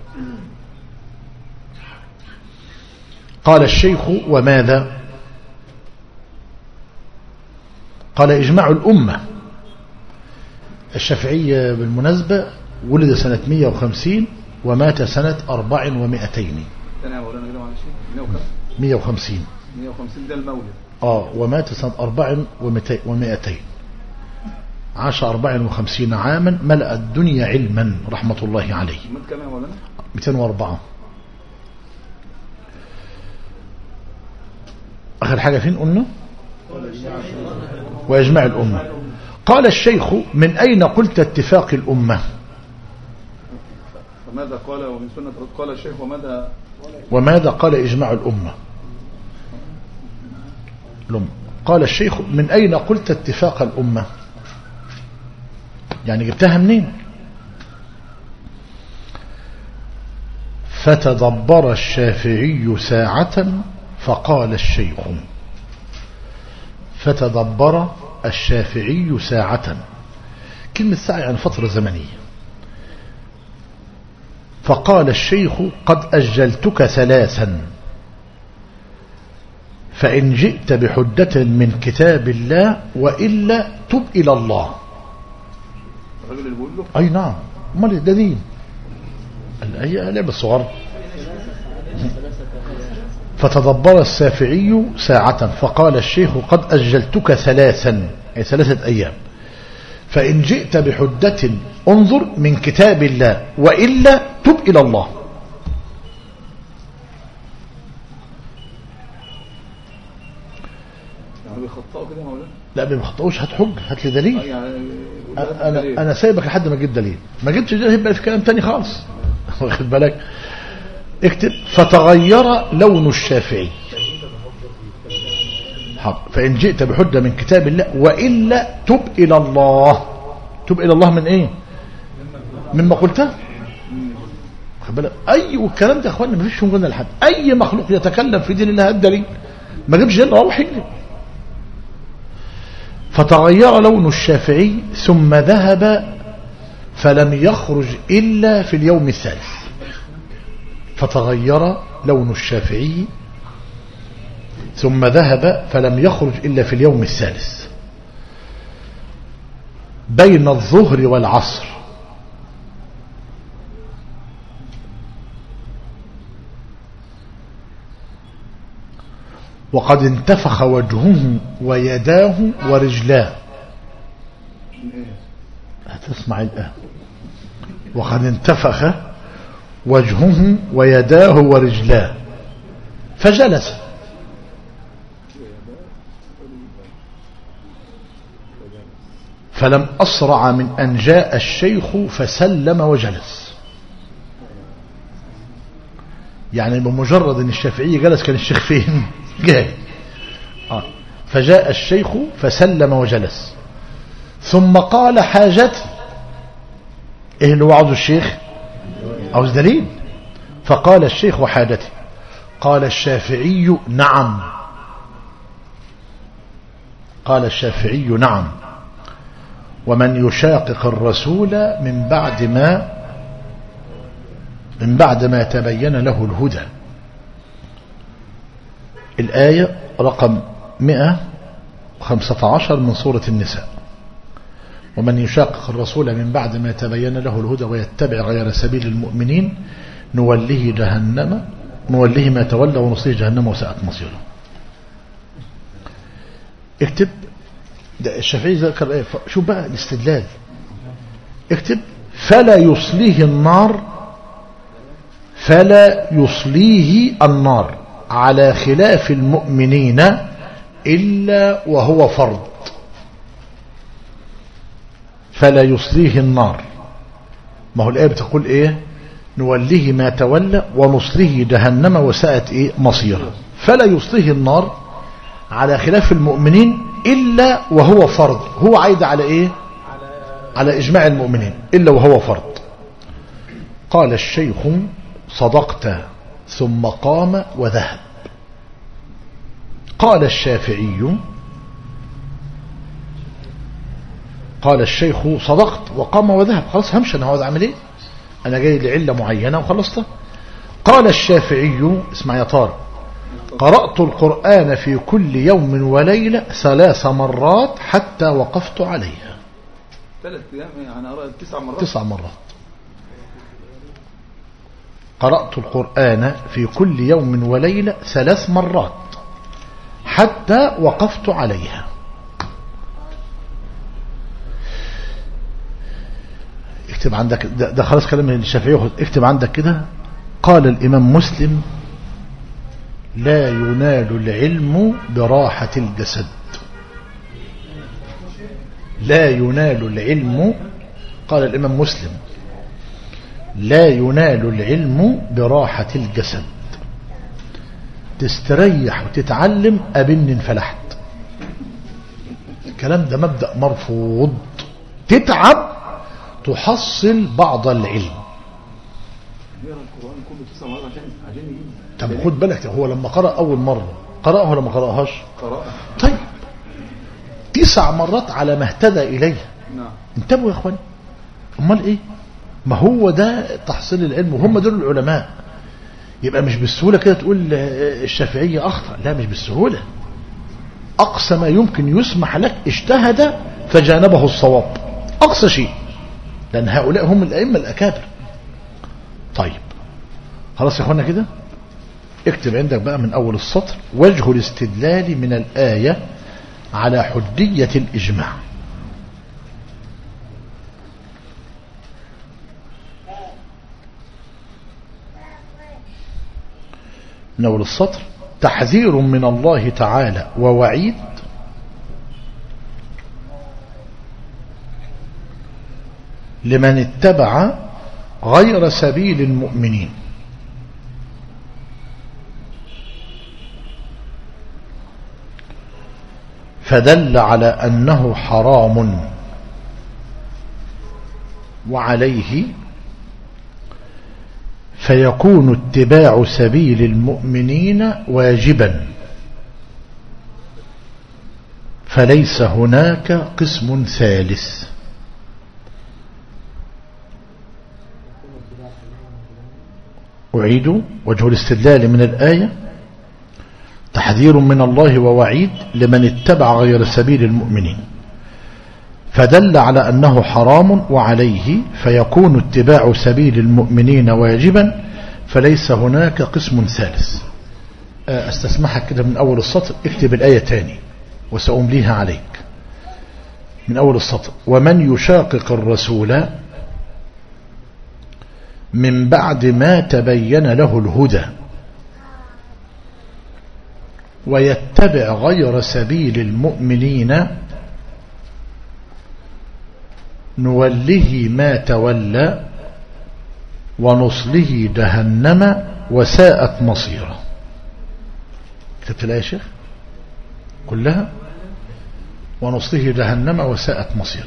قال الشيخ: وماذا؟ قال: إجماع الأمة. الشافعي بالمناسبة ولد سنة مئة وخمسين ومات سنة أربع ومائتين. ثانية يا مولانا كده معلش. مئة وكم؟ مئة وخمسين. مئة وخمسين ده المولد. اه ومات سنة أربع ومائتين. عاش أربع وخمسين عاما، ملأ الدنيا علما رحمة الله عليه. مات كم يا مولانا؟ مئتين وأربعة. آخر حاجة فين قلنا؟ ويجمع الأمة. قال الشيخ: من أين قلت اتفاق الأمة؟ فماذا قال ومن سنة قال الشيخ وماذا وماذا قال إجماع الأمة؟ الأمة. قال الشيخ: من أين قلت اتفاق الأمة؟ يعني جبتها منين؟ فتدبر الشافعي ساعة فقال الشيخ. فتدبر الشافعي ساعة، كلمة ساعة يعني فترة زمنية. فقال الشيخ: قد أجلتك ثلاثا، فإن جئت بحدة من كتاب الله وإلا تب إلى الله. الرجل اللي بيقول له أي نعم، امال ده دين هي لعبة صغار. فتدبر الشافعي ساعة فقال الشيخ: قد أجلتك ثلاثا، أي ثلاثة أيام، فإن جئت بحدة انظر من كتاب الله وإلا تب إلى الله. يعني بيخطئوا كده يا مولانا؟ لا ما بيخطئوش، هات حج، هات لي دليل. يعني انا انا سايبك لحد ما اجيب دليل. ما جبتش دليل يبقى في كلام تاني خالص. واخد بالك؟ اكتب: فتغير لون الشافعي. فإن جئت بحجة من كتاب الله وإلا تب إلى الله. تب إلى الله من إيه؟ مما قلته. واخد بالك؟ أي والكلام ده يا أخواننا ما فيش فيه قلنا لحد. أي مخلوق يتكلم في دين الله الدليل ما جبش دليل روح يجري. فتغير لون الشافعي ثم ذهب فلم يخرج إلا في اليوم الثالث. فتغير لون الشافعي ثم ذهب فلم يخرج إلا في اليوم الثالث بين الظهر والعصر. وقد انتفخ وجهه ويداه ورجلاه. هتسمع الآن. وقد انتفخ وجهه ويداه ورجلاه فجلس. فلم أسرع من أن جاء الشيخ فسلم وجلس. يعني بمجرد أن الشافعي جلس كان الشيخ فين؟ جاي. آه. فجاء الشيخ فسلم وجلس ثم قال حاجتي. ايه اللي هو عاوز الشيخ؟ عاوز دليل. فقال الشيخ حاجتي. قال الشافعي: نعم. قال الشافعي: نعم. ومن يشاقق الرسول من بعد ما من بعد ما تبين له الهدى. الآية رقم مئة وخمسة عشر من سورة النساء. ومن يشاقق الرسول من بعد ما تبين له الهدى ويتبع غير سبيل المؤمنين نوله جهنم نوله ما تولى ونصيه جهنم وساءت مصيره. اكتب ده الشافعي ذكر ايه. شوف بقى الاستدلال. اكتب: فلا يصليه النار فلا يصليه النار على خلاف المؤمنين إلا وهو فرض. فلا يصليه النار، ما هو الآية بتقول ايه؟ نوليه ما تولى ونصليه جهنم وساءت ايه مصيره. فلا يصليه النار على خلاف المؤمنين إلا وهو فرض. هو عايد على ايه؟ على إجماع المؤمنين إلا وهو فرض. قال الشيخ: صدقت، ثم قام وذهب. قال الشافعي قال الشيخ: صدقت وقام وذهب. خلاص همشي، انا هقعد اعمل ايه؟ انا جاي لعلة معينة وخلصت. قال الشافعي: اسمع يا طارق: قرأت القرآن في كل يوم وليلة ثلاث مرات حتى وقفت عليها. ثلاث ايام يعني قرأت تسع مرات. تسع مرات. قرأت القرآن في كل يوم وليلة ثلاث مرات حتى وقفت عليها. اكتب عندك ده, ده خلاص كلام الشافعي. اكتب عندك كده: قال الإمام مسلم: لا ينال العلم براحة الجسد. لا ينال العلم، قال الإمام مسلم، لا ينال العلم براحة الجسد. تستريح وتتعلم أبن انفلحت. الكلام ده مبدأ مرفوض. تتعب تحصل بعض العلم. طب خد بالك، هو لما قرأ أول مرة قرأه ولا ما قرأهاش؟ قرأه. طيب تسع مرات على ما اهتدى إليه. نعم. انتبهوا يا اخواني. امال ايه؟ ما هو ده تحصيل العلم، وهم دول العلماء. يبقى مش بالسهولة كده تقول الشافعية أخطأ. لا، مش بالسهولة. أقصى ما يمكن يسمح لك اجتهد فجانبه الصواب، أقصى شيء، لأن هؤلاء هم الأئمة الأكابر. طيب خلاص يا اخوانا كده. اكتب عندك بقى من أول السطر: وجه الاستدلال من الآية على حجية الإجماع. من أول السطر: تحذير من الله تعالى ووعيد لمن اتبع غير سبيل المؤمنين. فدل على أنه حرام وعليه، فيكون اتباع سبيل المؤمنين واجبا، فليس هناك قسم ثالث. أعيد: وجه الاستدلال من الآية تحذير من الله ووعيد لمن اتبع غير سبيل المؤمنين، فدل على أنه حرام وعليه، فيكون اتباع سبيل المؤمنين واجبا، فليس هناك قسم ثالث. استسمحك كده من أول السطر. اكتب الآية تاني وسأمليها عليك. من أول السطر: ومن يشاقق الرسول من بعد ما تبين له الهدى ويتبع غير سبيل المؤمنين نوله ما تولى ونصله جهنم وساءت مصيره. كتبت الآية يا شيخ كلها؟ ونصله جهنم وساءت مصيره.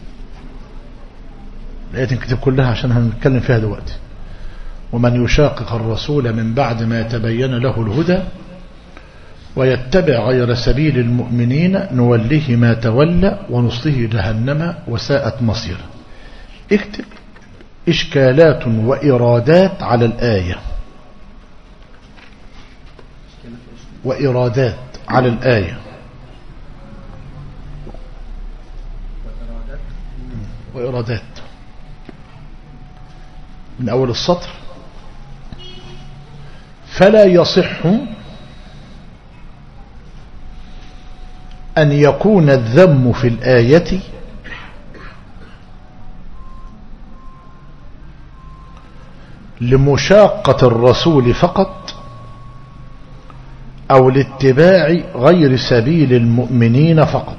الآية تنكتب كلها عشان هنتكلم فيها دلوقتي. ومن يشاقق الرسول من بعد ما تبين له الهدى ويتبع غير سبيل المؤمنين نوله ما تولى ونصله جهنم وساءت مصيره. اكتب: إشكالات وإرادات على الآية. وإرادات على الآية. وإرادات من أول السطر: فلا يصح أن يكون الذم في الآية لمشاقة الرسول فقط أو لاتباع غير سبيل المؤمنين فقط.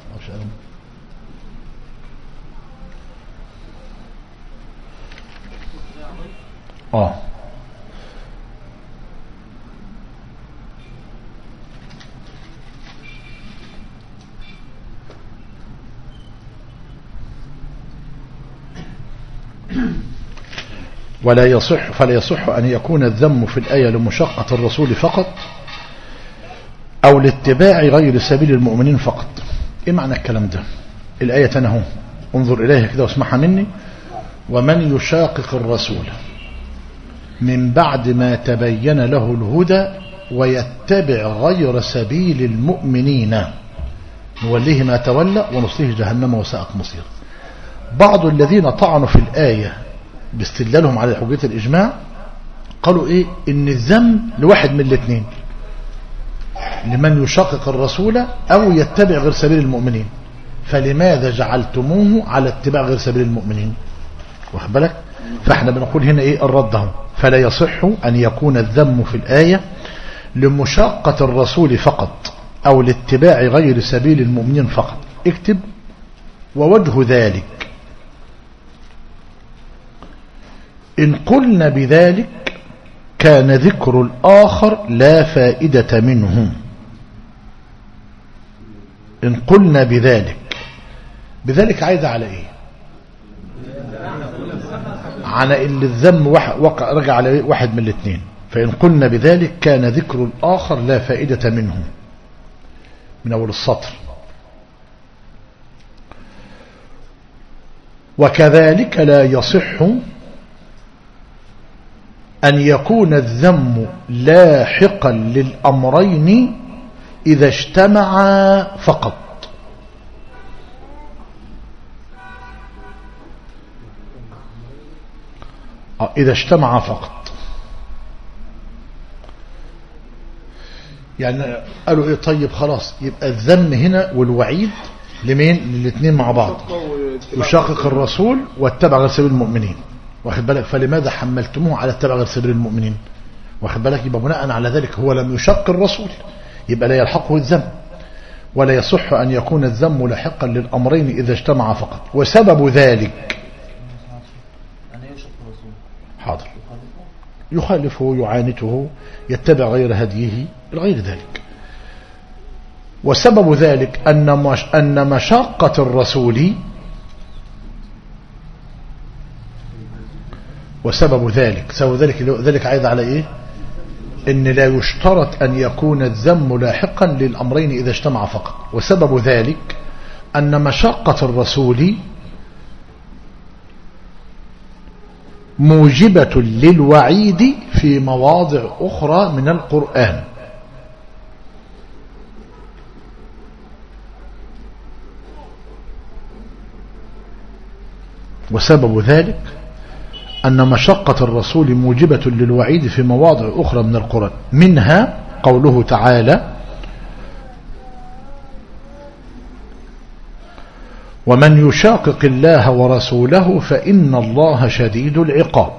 آه ولا يصح فلا يصح أن يكون الذم في الآية لمشقة الرسول فقط أو لاتباع غير سبيل المؤمنين فقط. إيه معنى الكلام ده؟ الآية تنهو، انظر إليها كده واسمعها مني: ومن يشاقق الرسول من بعد ما تبين له الهدى ويتبع غير سبيل المؤمنين نوليه ما تولى ونصله جهنم وساءت مصيره. بعض الذين طعنوا في الآية باستدلالهم على حجية الإجماع قالوا إيه؟ إن الذم لواحد من الاثنين، لمن يشاقق الرسول أو يتبع غير سبيل المؤمنين، فلماذا جعلتموه على اتباع غير سبيل المؤمنين؟ واخد بالك؟ فاحنا بنقول هنا ايه الرد اهو. فلا يصح ان يكون الذم في الآية لمشاقة الرسول فقط او لاتباع غير سبيل المؤمنين فقط. اكتب: ووجه ذلك إن قلنا بذلك كان ذكر الآخر لا فائدة منه. إن قلنا بذلك، بذلك عايدة على إيه؟ على إن الذم وقع رجع على واحد من الاثنين. فإن قلنا بذلك كان ذكر الآخر لا فائدة منه، من أول السطر. وكذلك لا يصح أن يكون الذم لاحقا للأمرين إذا اجتمعا فقط. إذا اجتمعا فقط، يعني قالوا إيه؟ طيب خلاص، يبقى الذم هنا والوعيد لمين؟ للاثنين مع بعض، يشاقق الرسول واتبع غير سبيل المؤمنين. واخد بالك؟ فلماذا حملتموه على اتباع غير سبيل المؤمنين؟ واخد بالك؟ يبقى بناء على ذلك هو لم يشق الرسول، يبقى لا يلحقه الذم، ولا يصح أن يكون الذم لاحقا للأمرين إذا اجتمع فقط. وسبب ذلك حاضر يخالفه يعانته يتبع غير هديه غير ذلك. وسبب ذلك أن مش أن مشقة الرسول وسبب ذلك سبب ذلك ذلك عايد على إيه؟ إن لا يشترط أن يكون الذم لاحقا للأمرين إذا اجتمع فقط. وسبب ذلك أن مشقة الرسول موجبة للوعيد في مواضع أخرى من القرآن. وسبب ذلك أن مشقة الرسول موجبة للوعيد في مواضع أخرى من القرآن، منها قوله تعالى: ومن يشاقق الله ورسوله فإن الله شديد العقاب.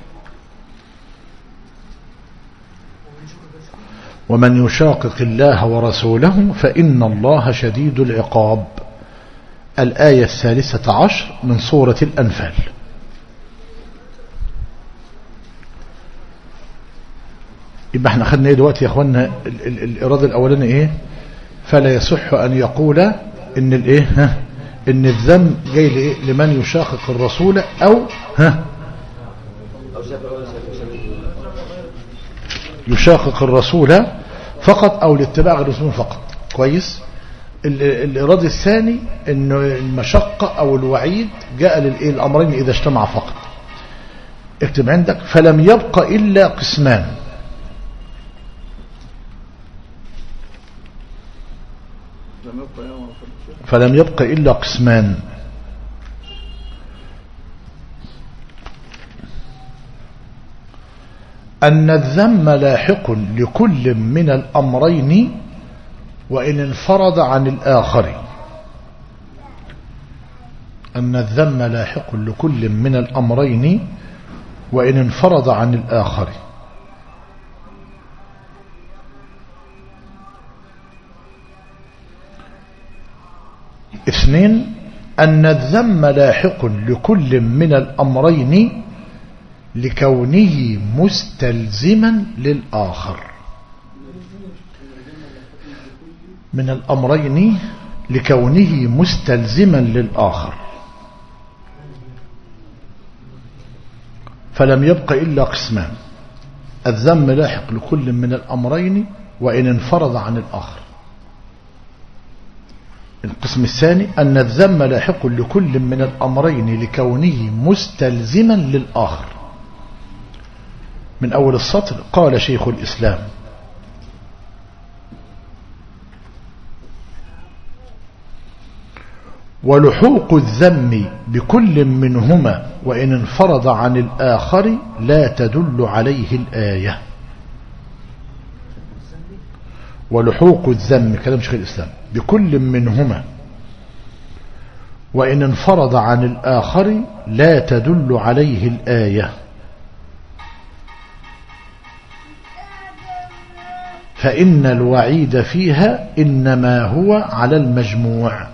ومن يشاقق الله ورسوله فإن الله شديد العقاب. الآية الثالثة عشر من سورة الأنفال. يبقى احنا خدنا ايه دلوقتي يا اخوانا؟ الإرادة الأولاني ايه؟ فلا يصح أن يقول ان الايه ها ان الذم جاي لايه؟ لمن يشاقق الرسول او ها يشاقق الرسول فقط او لاتباع الرسول فقط. كويس. الإرادة الثاني ان المشقة او الوعيد جاء للايه؟ الامرين اذا اجتمع فقط. اكتب عندك: فلم يبق الا قسمان. فلم يبق إلا قسمان. أن الذم لاحق لكل من الأمرين وإن انفرد عن الآخر. أن الذم لاحق لكل من الأمرين وإن انفرد عن الآخر. اثنين: أن الذم لاحق لكل من الأمرين لكونه مستلزما للآخر. من الأمرين لكونه مستلزما للآخر. فلم يبق إلا قسمان: الذم لاحق لكل من الأمرين وإن انفرد عن الآخر. القسم الثاني: أن الذم لاحق لكل من الأمرين لكونه مستلزما للآخر. من أول السطر: قال شيخ الإسلام: ولحوق الذم بكل منهما وإن انفرد عن الآخر لا تدل عليه الآية. ولحوق الذم كلام شيخ الإسلام بكل منهما وإن انفرد عن الآخر لا تدل عليه الآية. فإن الوعيد فيها إنما هو على المجموع.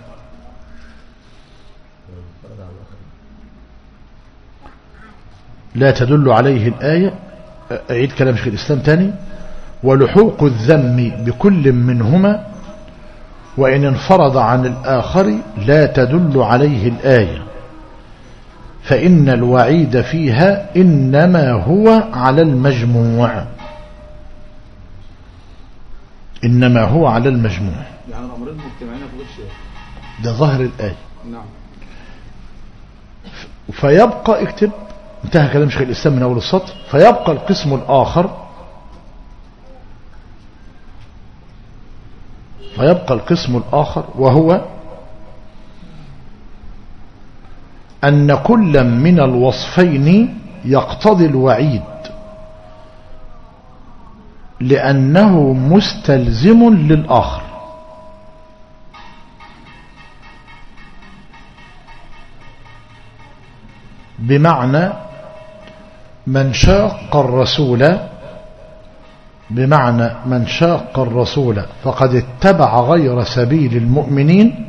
لا تدل عليه الآية. أعيد كلام شيخ الإسلام تاني. ولحوق الذم بكل منهما وإن انفرد عن الآخر لا تدل عليه الآية. فإن الوعيد فيها إنما هو على المجموع. إنما هو على المجموع. يعني الأمرين مجتمعين في غير شيء. ده ظاهر الآية. نعم. فيبقى اكتب انتهى كلام شيخ الإسلام من أول السطر. فيبقى القسم الآخر فيبقى القسم الآخر وهو أن كل من الوصفين يقتضي الوعيد لأنه مستلزم للآخر. بمعنى من شاق الرسول بمعنى من شاق الرسول فقد اتبع غير سبيل المؤمنين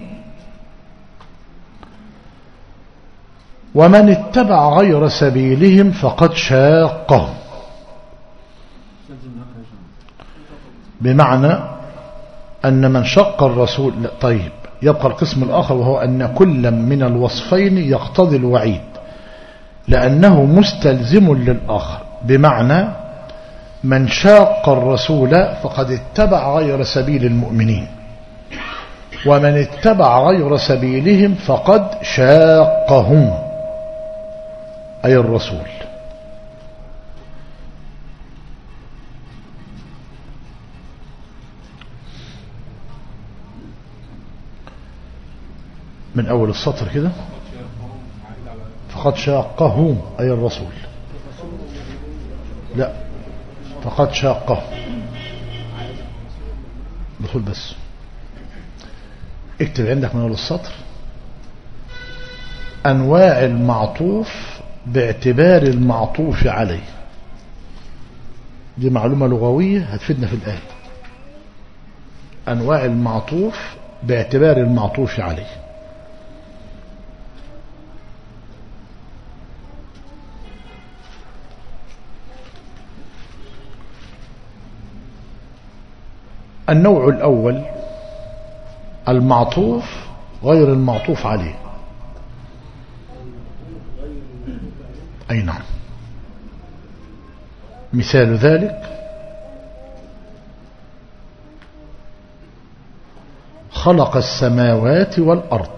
ومن اتبع غير سبيلهم فقد شاقهم. بمعنى أن من شق الرسول. طيب يبقى القسم الآخر وهو أن كل من الوصفين يقتضي الوعيد لأنه مستلزم للآخر. بمعنى من شاق الرسول فقد اتبع غير سبيل المؤمنين ومن اتبع غير سبيلهم فقد شاقهم أي الرسول. من أول السطر كده. فقد شاقهم أي الرسول. لا فقد شاقه دخول بس. اكتب عندك من أول السطر أنواع المعطوف باعتبار المعطوف عليه. دي معلومة لغوية هتفيدنا في الآية. أنواع المعطوف باعتبار المعطوف عليه. النوع الأول المعطوف غير المعطوف عليه. أي نعم. مثال ذلك خلق السماوات والأرض.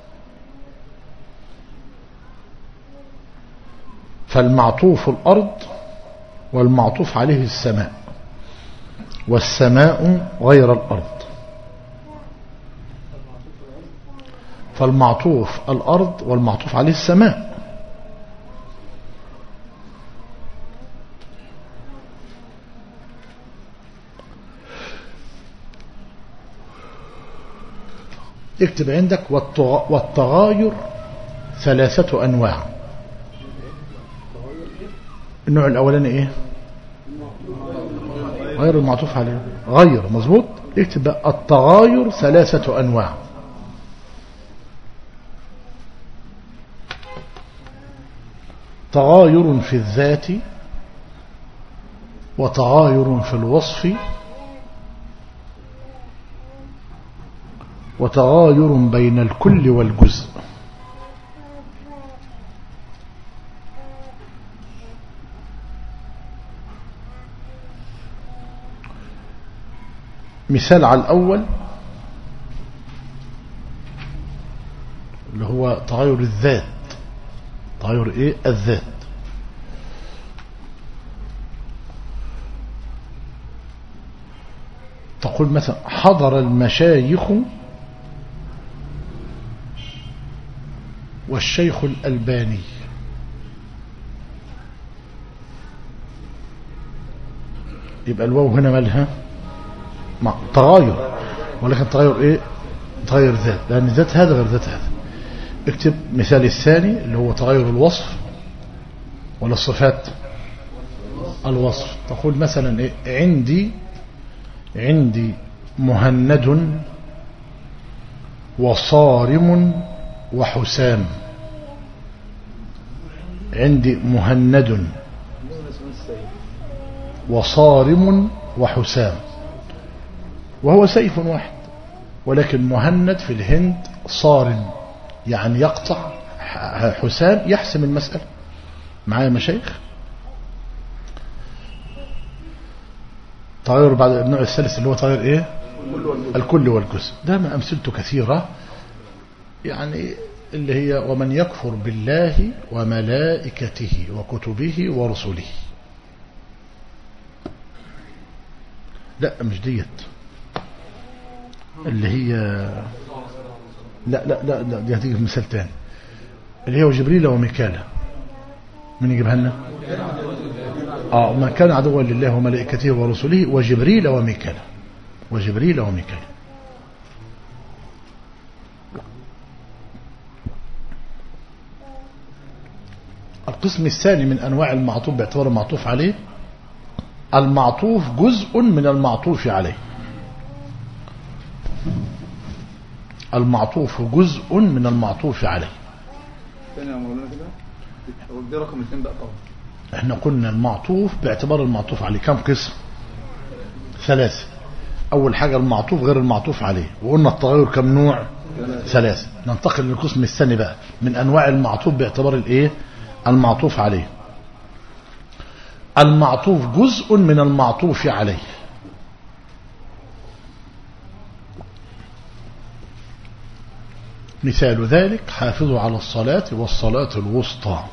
فالمعطوف الأرض والمعطوف عليه السماء والسماء غير الأرض. فالمعطوف الأرض والمعطوف عليه السماء. اكتب عندك والتغاير ثلاثة أنواع. النوع الأولاني إيه؟ غير المعطوف عليه. غير مظبوط. اكتب التغاير ثلاثة أنواع. تغاير في الذات وتغاير في الوصف وتغاير بين الكل والجزء. مثال على الأول اللي هو تغير الذات. تغير ايه؟ الذات. تقول مثلا حضر المشايخ والشيخ الألباني. يبقى الواو هنا مالها مع تغاير، ولكن تغير ايه؟ تغير ذات، لأن ذات هذا غير ذات هذا. اكتب مثال الثاني اللي هو تغير الوصف ولا الصفات. الوصف تقول مثلا ايه؟ عندي عندي مهند وصارم وحسام. عندي مهند وصارم وحسام، وهو سيف واحد، ولكن مهند في الهند صارم يعني يقطع، حسام يحسم المسألة. معايا مشايخ؟ تغير بعد النوع الثالث اللي هو تغير ايه؟ الكل والجزء. ده ما امثلته كثيرة، يعني اللي هي ومن يكفر بالله وملائكته وكتبه ورسله. لا مش ديت اللي هي، لا لا لا, لا دي هتيجي في مثال تاني اللي هي وجبريل وميكالا. من يجيبها لنا؟ اه ما كان عدوا لله وملائكته ورسله وجبريل وميكالا. وجبريل وميكالا. القسم الثاني من انواع المعطوف باعتبار المعطوف عليه، المعطوف جزء من المعطوف عليه. المعطوف جزء من المعطوف عليه. ثاني يا مولانا كده، دي رقم اثنين بقى طبعا. احنا قلنا المعطوف باعتبار المعطوف عليه كم قسم؟ ثلاثة. اول حاجة المعطوف غير المعطوف عليه، وقلنا التغير كم نوع؟ ثلاثة. ننتقل للقسم الثاني بقى من انواع المعطوف باعتبار الايه؟ المعطوف عليه. المعطوف جزء من المعطوف عليه. مثال ذلك حافظوا على الصلاة والصلاة الوسطى.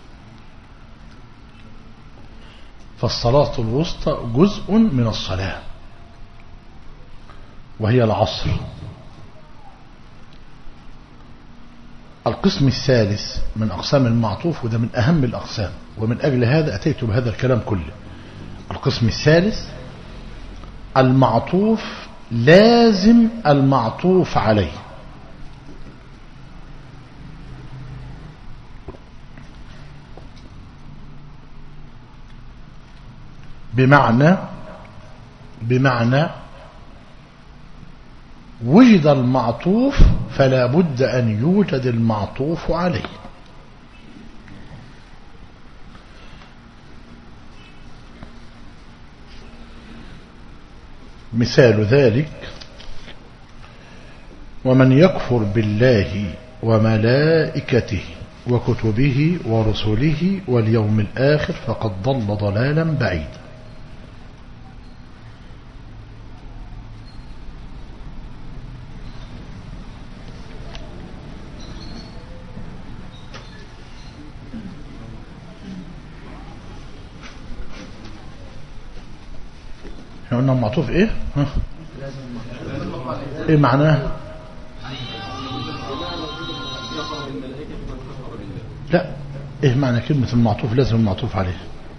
فالصلاة الوسطى جزء من الصلاة وهي العصر. القسم الثالث من أقسام المعطوف، وده من أهم الأقسام، ومن أجل هذا أتيت بهذا الكلام كله. القسم الثالث المعطوف لازم المعطوف عليه. بمعنى بمعنى وجد المعطوف فلا بد أن يوجد المعطوف عليه. مثال ذلك ومن يكفر بالله وملائكته وكتبه ورسله واليوم الآخر فقد ضل ضلالا بعيدا. احنا قلنا معطوف ايه؟ ها؟ ايه معناه؟ لا، ايه معنى كلمة المعطوف لازم المعطوف عليه؟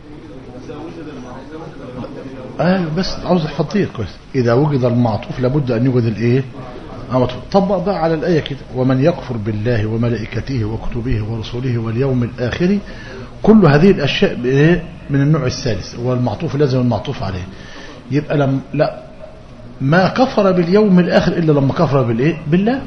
ايوه بس عاوز احفظيه كويس. اذا وجد المعطوف لابد ان يوجد الايه؟ طبق بقى على الايه كده، ومن يكفر بالله وملائكته وكتبه ورسله واليوم الاخر، كل هذه الاشياء من النوع الثالث، والمعطوف لازم المعطوف عليه. يبقى لم لا ما كفر باليوم الاخر الا لما كفر بالايه؟ بالله.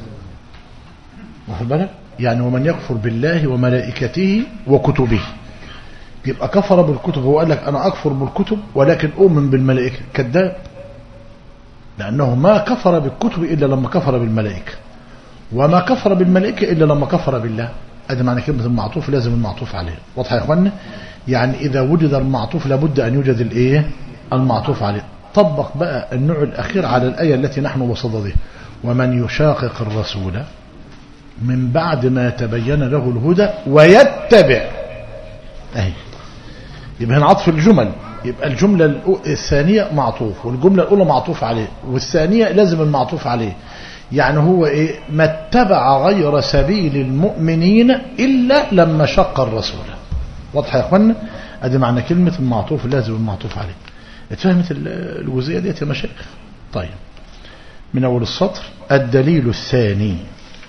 واخد بالك؟ يعني ومن يكفر بالله وملائكته وكتبه، يبقى كفر بالكتب. هو قال لك انا اكفر بالكتب ولكن اؤمن بالملائكه، كذاب، لانه ما كفر بالكتب الا لما كفر بالملائكه، وما كفر بالملائكه الا لما كفر بالله. ادي معنى كلمه المعطوف لازم المعطوف عليه. واضح يا اخوانا؟ يعني اذا وجد المعطوف لابد ان يوجد الايه؟ المعطوف عليه. طبق بقى النوع الاخير على الايه التي نحن بصددها، ومن يشاقق الرسول من بعد ما تبين له الهدى ويتبع. اهي يبقى هنا عطف الجمل. يبقى الجملة الثانية معطوف، والجملة الأولى معطوف عليه، والثانية لازم المعطوف عليه. يعني هو إيه؟ ما اتبع غير سبيل المؤمنين إلا لما شق الرسول. واضح يا أخوانا؟ أدي معنى كلمة المعطوف لازم المعطوف عليه. اتفهمت الجزئية ديت يا مشايخ؟ طيب من أول السطر: الدليل الثاني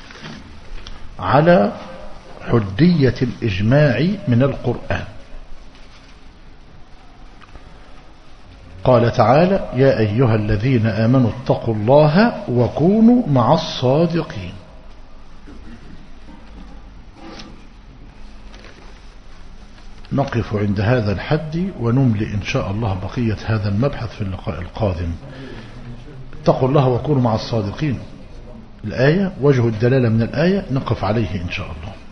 على حجية الإجماع من القرآن. قال تعالى: يا أيها الذين آمنوا اتقوا الله وكونوا مع الصادقين. نقف عند هذا الحد ونملي إن شاء الله بقية هذا المبحث في اللقاء القادم. اتقوا الله وكونوا مع الصادقين، الآية وجه الدلالة من الآية نقف عليه إن شاء الله.